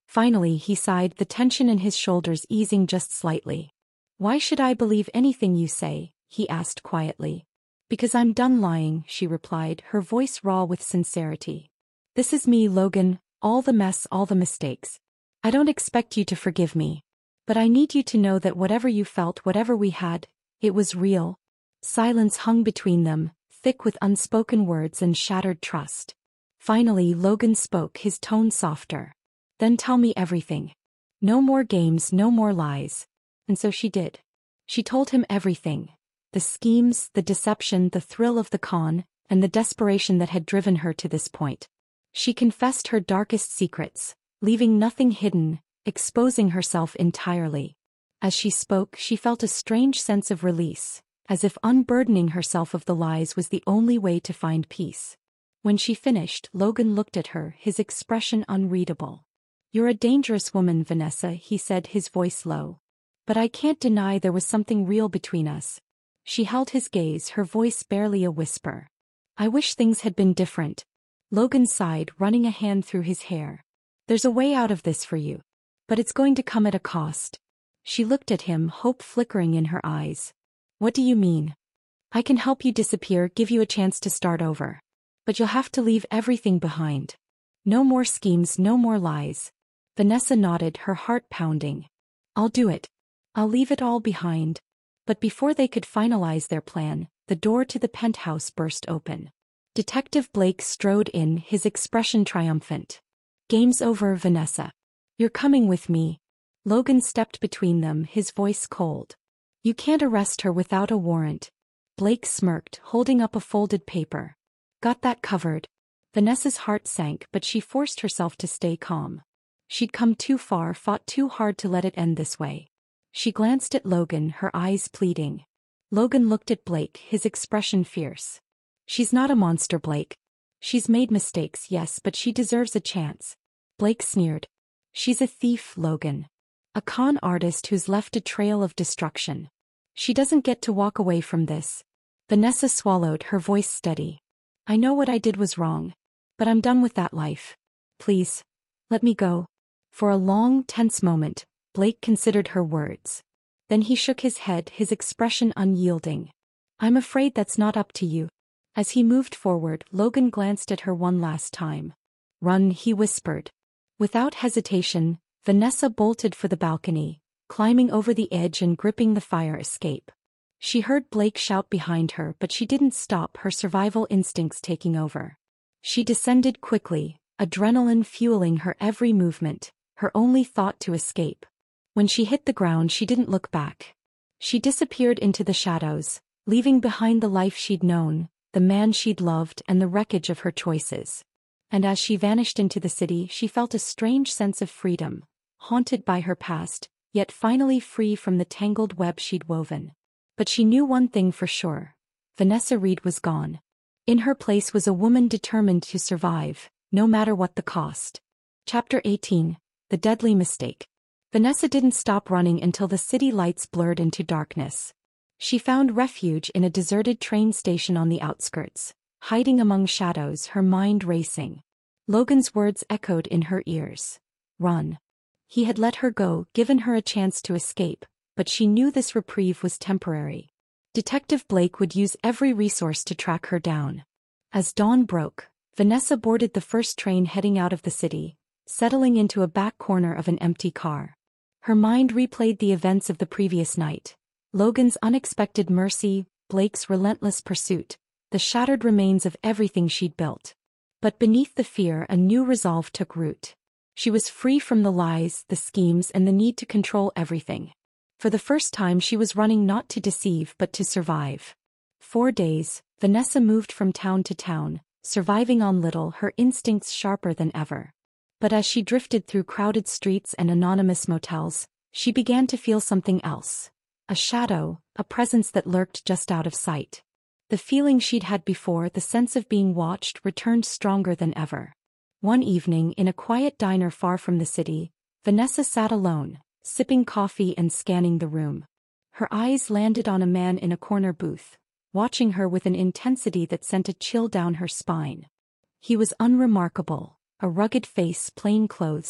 Finally he sighed, the tension in his shoulders easing just slightly. "Why should I believe anything you say?" he asked quietly. "Because I'm done lying," she replied, her voice raw with sincerity. "This is me, Logan, all the mess, all the mistakes. I don't expect you to forgive me. But I need you to know that whatever you felt, whatever we had, it was real." Silence hung between them, thick with unspoken words and shattered trust. Finally Logan spoke, his tone softer. "Then tell me everything. No more games, no more lies." And so she did. She told him everything. The schemes, the deception, the thrill of the con, and the desperation that had driven her to this point. She confessed her darkest secrets, leaving nothing hidden, exposing herself entirely. As she spoke, she felt a strange sense of release, as if unburdening herself of the lies was the only way to find peace. When she finished, Logan looked at her, his expression unreadable. "You're a dangerous woman, Vanessa," he said, his voice low. "But I can't deny there was something real between us." She held his gaze, her voice barely a whisper. "I wish things had been different." Logan sighed, running a hand through his hair. "There's a way out of this for you. But it's going to come at a cost." She looked at him, hope flickering in her eyes. "What do you mean?" "I can help you disappear, give you a chance to start over. But you'll have to leave everything behind. No more schemes, no more lies." Vanessa nodded, her heart pounding. "I'll do it. I'll leave it all behind." But before they could finalize their plan, the door to the penthouse burst open. Detective Blake strode in, his expression triumphant. "Game's over, Vanessa. You're coming with me." Logan stepped between them, his voice cold. "You can't arrest her without a warrant." Blake smirked, holding up a folded paper. "Got that covered." Vanessa's heart sank, but she forced herself to stay calm. She'd come too far, fought too hard to let it end this way. She glanced at Logan, her eyes pleading. Logan looked at Blake, his expression fierce. "She's not a monster, Blake. She's made mistakes, yes, but she deserves a chance." Blake sneered. "She's a thief, Logan. A con artist who's left a trail of destruction. She doesn't get to walk away from this." Vanessa swallowed, her voice steady. "I know what I did was wrong. But I'm done with that life. Please, let me go." For a long, tense moment, Blake considered her words. Then he shook his head, his expression unyielding. "I'm afraid that's not up to you." As he moved forward, Logan glanced at her one last time. "Run," he whispered. Without hesitation, Vanessa bolted for the balcony, climbing over the edge and gripping the fire escape. She heard Blake shout behind her, but she didn't stop, her survival instincts taking over. She descended quickly, adrenaline fueling her every movement, her only thought to escape. When she hit the ground, she didn't look back. She disappeared into the shadows, leaving behind the life she'd known, the man she'd loved, and the wreckage of her choices. And as she vanished into the city, she felt a strange sense of freedom, haunted by her past, yet finally free from the tangled web she'd woven. But she knew one thing for sure. Vanessa Reed was gone. In her place was a woman determined to survive, no matter what the cost. Chapter eighteen. The Deadly Mistake. Vanessa didn't stop running until the city lights blurred into darkness. She found refuge in a deserted train station on the outskirts, hiding among shadows, her mind racing. Logan's words echoed in her ears. Run. He had let her go, given her a chance to escape, but she knew this reprieve was temporary. Detective Blake would use every resource to track her down. As dawn broke, Vanessa boarded the first train heading out of the city, settling into a back corner of an empty car. Her mind replayed the events of the previous night. Logan's unexpected mercy, Blake's relentless pursuit, the shattered remains of everything she'd built. But beneath the fear, a new resolve took root. She was free from the lies, the schemes, and the need to control everything. For the first time, she was running not to deceive but to survive. For days, Vanessa moved from town to town, surviving on little, her instincts sharper than ever. But as she drifted through crowded streets and anonymous motels, she began to feel something else. A shadow, a presence that lurked just out of sight. The feeling she'd had before, the sense of being watched, returned stronger than ever. One evening, in a quiet diner far from the city, Vanessa sat alone, sipping coffee and scanning the room. Her eyes landed on a man in a corner booth, watching her with an intensity that sent a chill down her spine. He was unremarkable. A rugged face, plain clothes,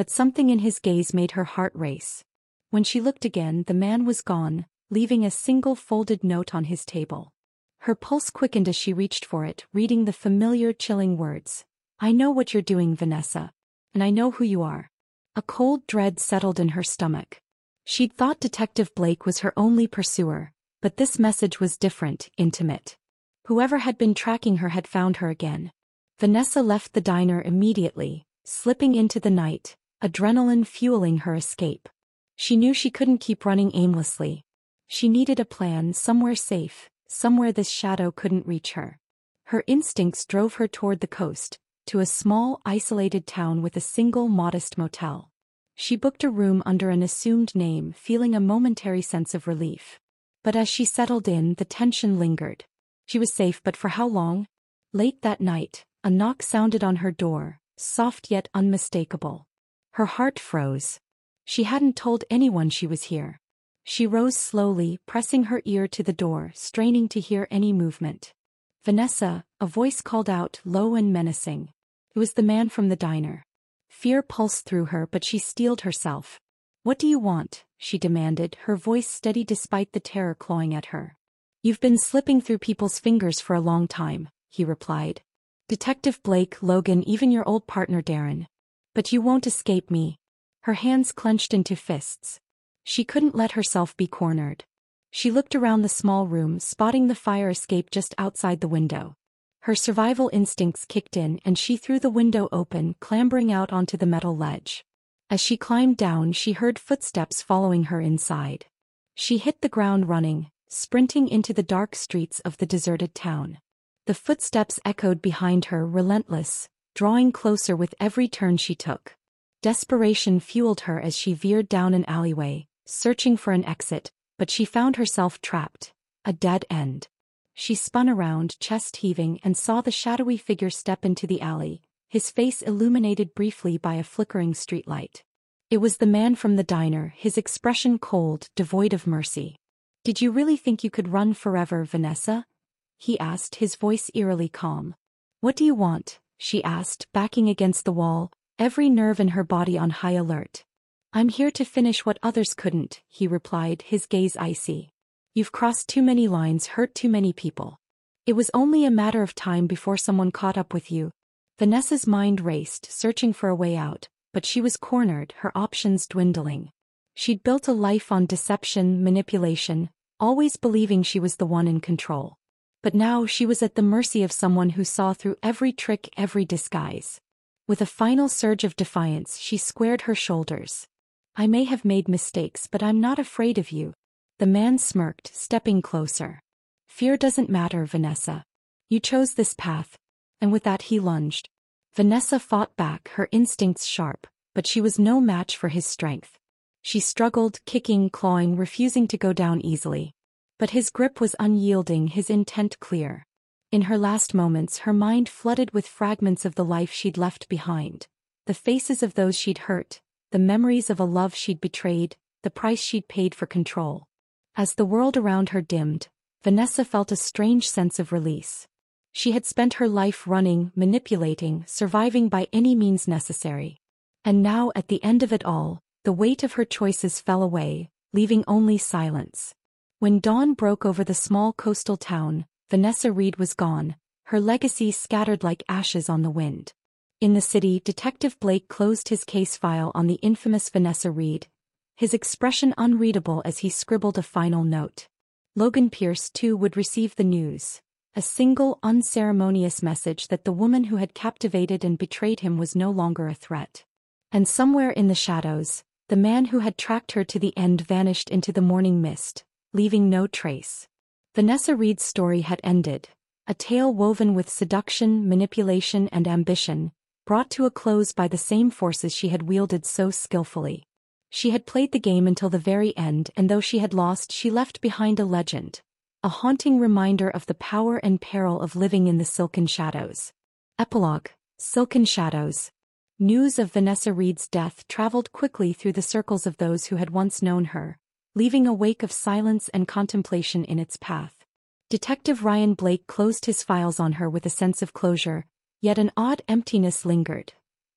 but something in his gaze made her heart race. When she looked again, the man was gone, leaving a single folded note on his table. Her pulse quickened as she reached for it, reading the familiar chilling words. "I know what you're doing, Vanessa. And I know who you are." A cold dread settled in her stomach. She'd thought Detective Blake was her only pursuer, but this message was different, intimate. Whoever had been tracking her had found her again. Vanessa left the diner immediately, slipping into the night, adrenaline fueling her escape. She knew she couldn't keep running aimlessly. She needed a plan, somewhere safe, somewhere this shadow couldn't reach her. Her instincts drove her toward the coast, to a small, isolated town with a single modest motel. She booked a room under an assumed name, feeling a momentary sense of relief. But as she settled in, the tension lingered. She was safe, but for how long? Late that night, a knock sounded on her door, soft yet unmistakable. Her heart froze. She hadn't told anyone she was here. She rose slowly, pressing her ear to the door, straining to hear any movement. "Vanessa," a voice called out, low and menacing. It was the man from the diner. Fear pulsed through her, but she steeled herself. "What do you want?" she demanded, her voice steady despite the terror clawing at her. "You've been slipping through people's fingers for a long time," he replied. "Detective Blake, Logan, even your old partner Darren. But you won't escape me." Her hands clenched into fists. She couldn't let herself be cornered. She looked around the small room, spotting the fire escape just outside the window. Her survival instincts kicked in, and she threw the window open, clambering out onto the metal ledge. As she climbed down, she heard footsteps following her inside. She hit the ground running, sprinting into the dark streets of the deserted town. The footsteps echoed behind her, relentless, drawing closer with every turn she took. Desperation fueled her as she veered down an alleyway, searching for an exit, but she found herself trapped. A dead end. She spun around, chest heaving, and saw the shadowy figure step into the alley, his face illuminated briefly by a flickering streetlight. It was the man from the diner, his expression cold, devoid of mercy. "Did you really think you could run forever, Vanessa?" he asked, his voice eerily calm. "What do you want?" she asked, backing against the wall, every nerve in her body on high alert. "I'm here to finish what others couldn't," he replied, his gaze icy. "You've crossed too many lines, hurt too many people. It was only a matter of time before someone caught up with you." Vanessa's mind raced, searching for a way out, but she was cornered, her options dwindling. She'd built a life on deception, manipulation, always believing she was the one in control. But now she was at the mercy of someone who saw through every trick, every disguise. With a final surge of defiance, she squared her shoulders. "I may have made mistakes, but I'm not afraid of you." The man smirked, stepping closer. "Fear doesn't matter, Vanessa. You chose this path." And with that he lunged. Vanessa fought back, her instincts sharp, but she was no match for his strength. She struggled, kicking, clawing, refusing to go down easily. But his grip was unyielding, his intent clear. In her last moments, her mind flooded with fragments of the life she'd left behind. The faces of those she'd hurt, the memories of a love she'd betrayed, the price she'd paid for control. As the world around her dimmed, Vanessa felt a strange sense of release. She had spent her life running, manipulating, surviving by any means necessary. And now, at the end of it all, the weight of her choices fell away, leaving only silence. When dawn broke over the small coastal town, Vanessa Reed was gone, her legacy scattered like ashes on the wind. In the city, Detective Blake closed his case file on the infamous Vanessa Reed, his expression unreadable as he scribbled a final note. Logan Pierce, too, would receive the news. A single, unceremonious message that the woman who had captivated and betrayed him was no longer a threat. And somewhere in the shadows, the man who had tracked her to the end vanished into the morning mist, leaving no trace. Vanessa Reed's story had ended, a tale woven with seduction, manipulation, and ambition, brought to a close by the same forces she had wielded so skillfully. She had played the game until the very end, and though she had lost, she left behind a legend, a haunting reminder of the power and peril of living in the silken shadows. Epilogue: Silken Shadows. News of Vanessa Reed's death traveled quickly through the circles of those who had once known her, leaving a wake of silence and contemplation in its path. Detective Ryan Blake closed his files on her with a sense of closure, yet an odd emptiness lingered.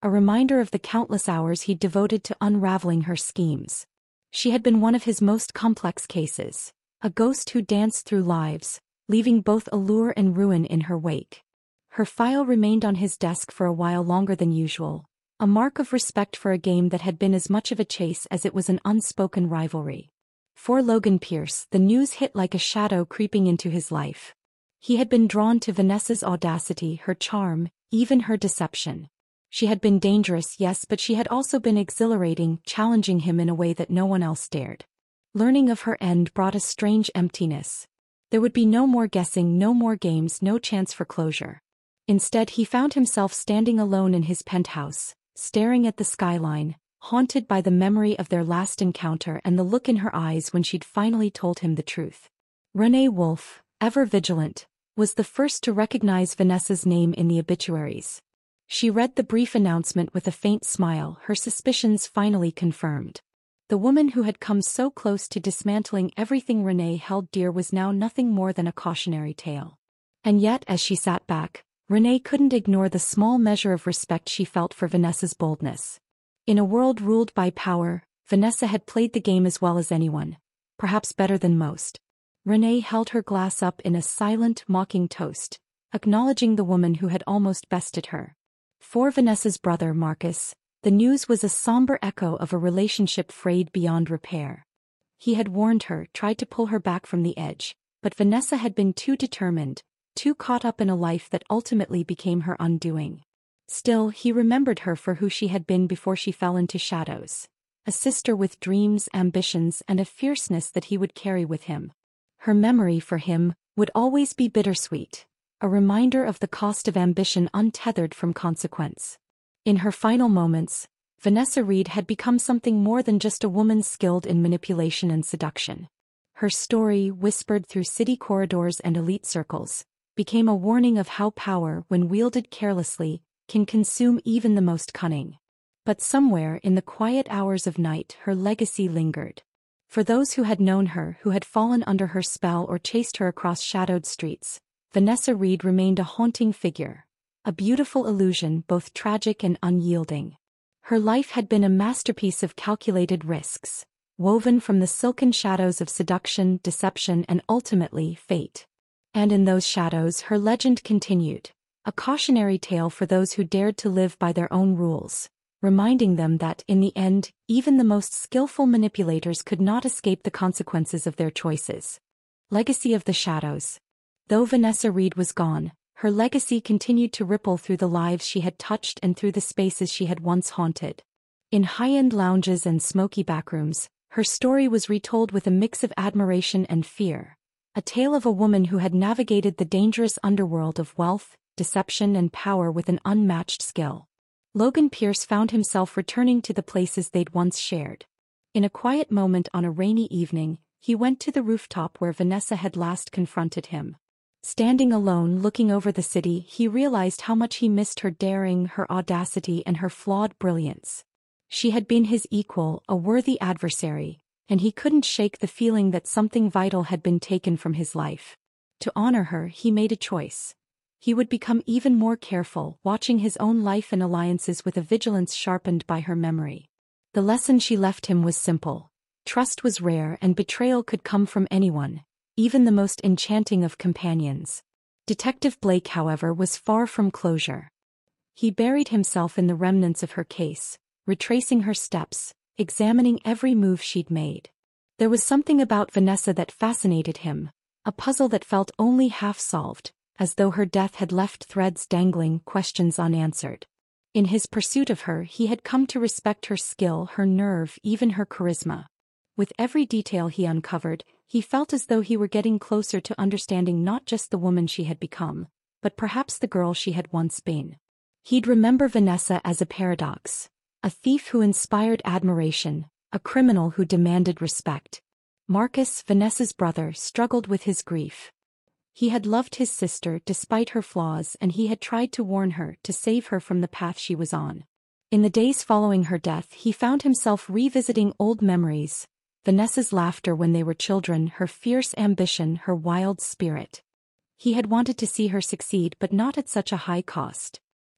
a reminder of the countless hours he'd devoted to unraveling her schemes. She had been one of his most complex cases, a ghost who danced through lives, leaving both allure and ruin in her wake. Her file remained on his desk for a while longer than usual, a mark of respect for a game that had been as much of a chase as it was an unspoken rivalry. For Logan Pierce, the news hit like a shadow creeping into his life. He had been drawn to Vanessa's audacity, her charm, even her deception. She had been dangerous, yes, but she had also been exhilarating, challenging him in a way that no one else dared. Learning of her end brought a strange emptiness. There would be no more guessing, no more games, no chance for closure. Instead, he found himself standing alone in his penthouse, staring at the skyline, haunted by the memory of their last encounter and the look in her eyes when she'd finally told him the truth. Renee Wolfe, ever vigilant, was the first to recognize Vanessa's name in the obituaries. She read the brief announcement with a faint smile, her suspicions finally confirmed. The woman who had come so close to dismantling everything Renee held dear was now nothing more than a cautionary tale. And yet, as she sat back, Renee couldn't ignore the small measure of respect she felt for Vanessa's boldness. In a world ruled by power, Vanessa had played the game as well as anyone, perhaps better than most. Renee held her glass up in a silent, mocking toast, acknowledging the woman who had almost bested her. For Vanessa's brother, Marcus, the news was a somber echo of a relationship frayed beyond repair. He had warned her, tried to pull her back from the edge, but Vanessa had been too determined, too caught up in a life that ultimately became her undoing. Still, he remembered her for who she had been before she fell into shadows. A sister with dreams, ambitions, and a fierceness that he would carry with him. Her memory for him would always be bittersweet, a reminder of the cost of ambition untethered from consequence. In her final moments, Vanessa Reed had become something more than just a woman skilled in manipulation and seduction. Her story, whispered through city corridors and elite circles, became a warning of how power, when wielded carelessly, can consume even the most cunning. But somewhere in the quiet hours of night her legacy lingered. For those who had known her, who had fallen under her spell or chased her across shadowed streets, Vanessa Reed remained a haunting figure, a beautiful illusion both tragic and unyielding. Her life had been a masterpiece of calculated risks, woven from the silken shadows of seduction, deception, and ultimately fate. And in those shadows her legend continued, a cautionary tale for those who dared to live by their own rules, reminding them that, in the end, even the most skillful manipulators could not escape the consequences of their choices. Legacy of the Shadows. Though Vanessa Reed was gone, her legacy continued to ripple through the lives she had touched and through the spaces she had once haunted. In high-end lounges and smoky backrooms, her story was retold with a mix of admiration and fear, a tale of a woman who had navigated the dangerous underworld of wealth, deception, and power with an unmatched skill. Logan Pierce found himself returning to the places they'd once shared. In a quiet moment on a rainy evening, he went to the rooftop where Vanessa had last confronted him. Standing alone looking over the city, he realized how much he missed her daring, her audacity, and her flawed brilliance. She had been his equal, a worthy adversary, and he couldn't shake the feeling that something vital had been taken from his life. To honor her, he made a choice. He would become even more careful, watching his own life and alliances with a vigilance sharpened by her memory. The lesson she left him was simple. Trust was rare and betrayal could come from anyone, even the most enchanting of companions. Detective Blake, however, was far from closure. He buried himself in the remnants of her case, retracing her steps, examining every move she'd made. There was something about Vanessa that fascinated him, a puzzle that felt only half solved, as though her death had left threads dangling, questions unanswered. In his pursuit of her, he had come to respect her skill, her nerve, even her charisma. With every detail he uncovered, he felt as though he were getting closer to understanding not just the woman she had become, but perhaps the girl she had once been. He'd remember Vanessa as a paradox, a thief who inspired admiration, a criminal who demanded respect. Marcus, Vanessa's brother, struggled with his grief. He had loved his sister despite her flaws, and he had tried to warn her, to save her from the path she was on. In the days following her death, he found himself revisiting old memories, Vanessa's laughter when they were children, her fierce ambition, her wild spirit. He had wanted to see her succeed, but not at such a high cost.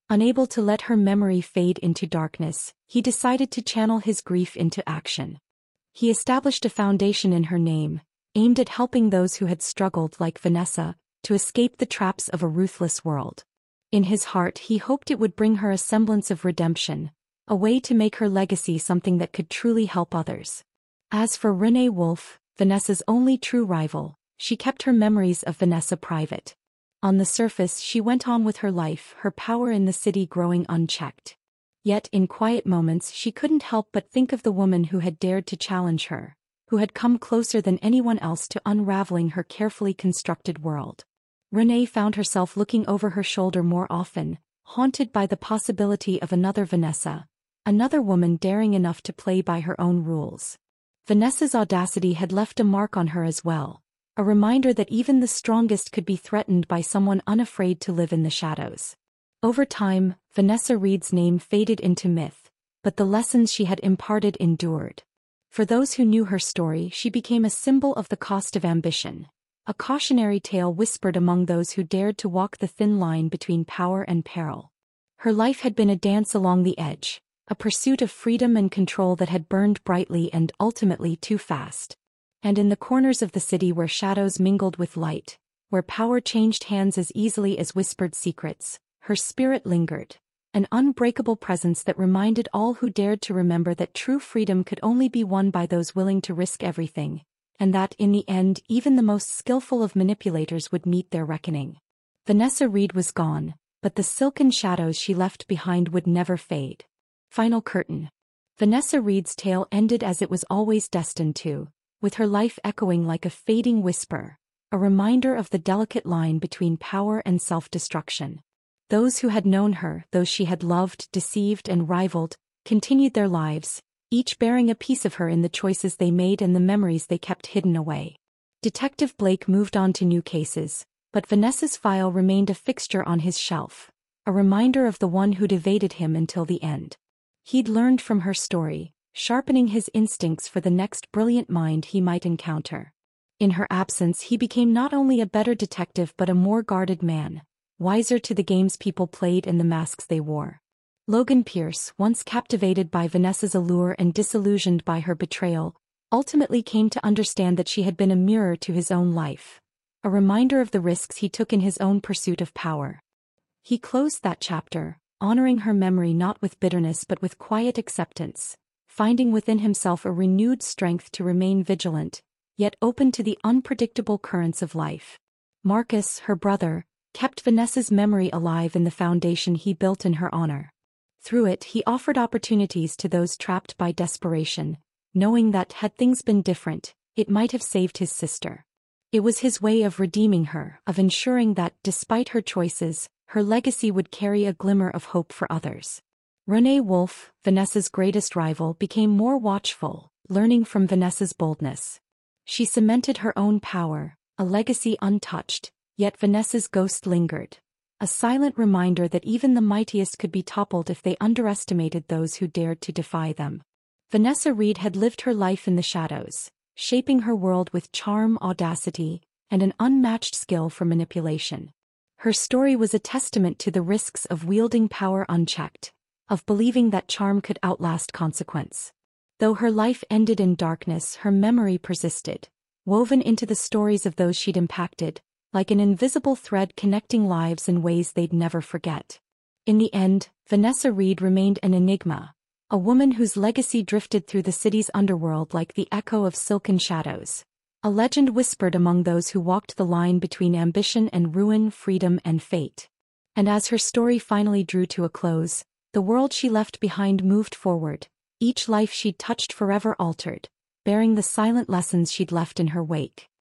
Unable to let her memory fade into darkness, he decided to channel his grief into action. He established a foundation in her name, aimed at helping those who had struggled like Vanessa, to escape the traps of a ruthless world. In his heart he hoped it would bring her a semblance of redemption, a way to make her legacy something that could truly help others. As for Renee Wolf, Vanessa's only true rival, she kept her memories of Vanessa private. On the surface she went on with her life, her power in the city growing unchecked. Yet in quiet moments she couldn't help but think of the woman who had dared to challenge her, who had come closer than anyone else to unraveling her carefully constructed world. Renee found herself looking over her shoulder more often, haunted by the possibility of another Vanessa, another woman daring enough to play by her own rules. Vanessa's audacity had left a mark on her as well, a reminder that even the strongest could be threatened by someone unafraid to live in the shadows. Over time, Vanessa Reed's name faded into myth, but the lessons she had imparted endured. For those who knew her story, she became a symbol of the cost of ambition, a cautionary tale whispered among those who dared to walk the thin line between power and peril. Her life had been a dance along the edge, a pursuit of freedom and control that had burned brightly and ultimately too fast. And in the corners of the city where shadows mingled with light, where power changed hands as easily as whispered secrets, her spirit lingered, an unbreakable presence that reminded all who dared to remember that true freedom could only be won by those willing to risk everything, and that in the end even the most skillful of manipulators would meet their reckoning. Vanessa Reed was gone, but the silken shadows she left behind would never fade. Final curtain. Vanessa Reed's tale ended as it was always destined to, with her life echoing like a fading whisper, a reminder of the delicate line between power and self-destruction. Those who had known her, those she had loved, deceived and rivaled, continued their lives, each bearing a piece of her in the choices they made and the memories they kept hidden away. Detective Blake moved on to new cases, but Vanessa's file remained a fixture on his shelf, a reminder of the one who'd evaded him until the end. He'd learned from her story, sharpening his instincts for the next brilliant mind he might encounter. In her absence he became not only a better detective but a more guarded man, wiser to the games people played and the masks they wore. Logan Pierce, once captivated by Vanessa's allure and disillusioned by her betrayal, ultimately came to understand that she had been a mirror to his own life, a reminder of the risks he took in his own pursuit of power. He closed that chapter, honoring her memory not with bitterness but with quiet acceptance, finding within himself a renewed strength to remain vigilant, yet open to the unpredictable currents of life. Marcus, her brother, kept Vanessa's memory alive in the foundation he built in her honor. Through it he offered opportunities to those trapped by desperation, knowing that had things been different, it might have saved his sister. It was his way of redeeming her, of ensuring that, despite her choices, her legacy would carry a glimmer of hope for others. Renee Wolf, Vanessa's greatest rival, became more watchful, learning from Vanessa's boldness. She cemented her own power, a legacy untouched, yet Vanessa's ghost lingered, a silent reminder that even the mightiest could be toppled if they underestimated those who dared to defy them. Vanessa Reed had lived her life in the shadows, shaping her world with charm, audacity, and an unmatched skill for manipulation. Her story was a testament to the risks of wielding power unchecked, of believing that charm could outlast consequence. Though her life ended in darkness, her memory persisted, woven into the stories of those she'd impacted, like an invisible thread connecting lives in ways they'd never forget. In the end, Vanessa Reed remained an enigma, a woman whose legacy drifted through the city's underworld like the echo of silken shadows, a legend whispered among those who walked the line between ambition and ruin, freedom and fate. And as her story finally drew to a close, the world she left behind moved forward, each life she'd touched forever altered, bearing the silent lessons she'd left in her wake.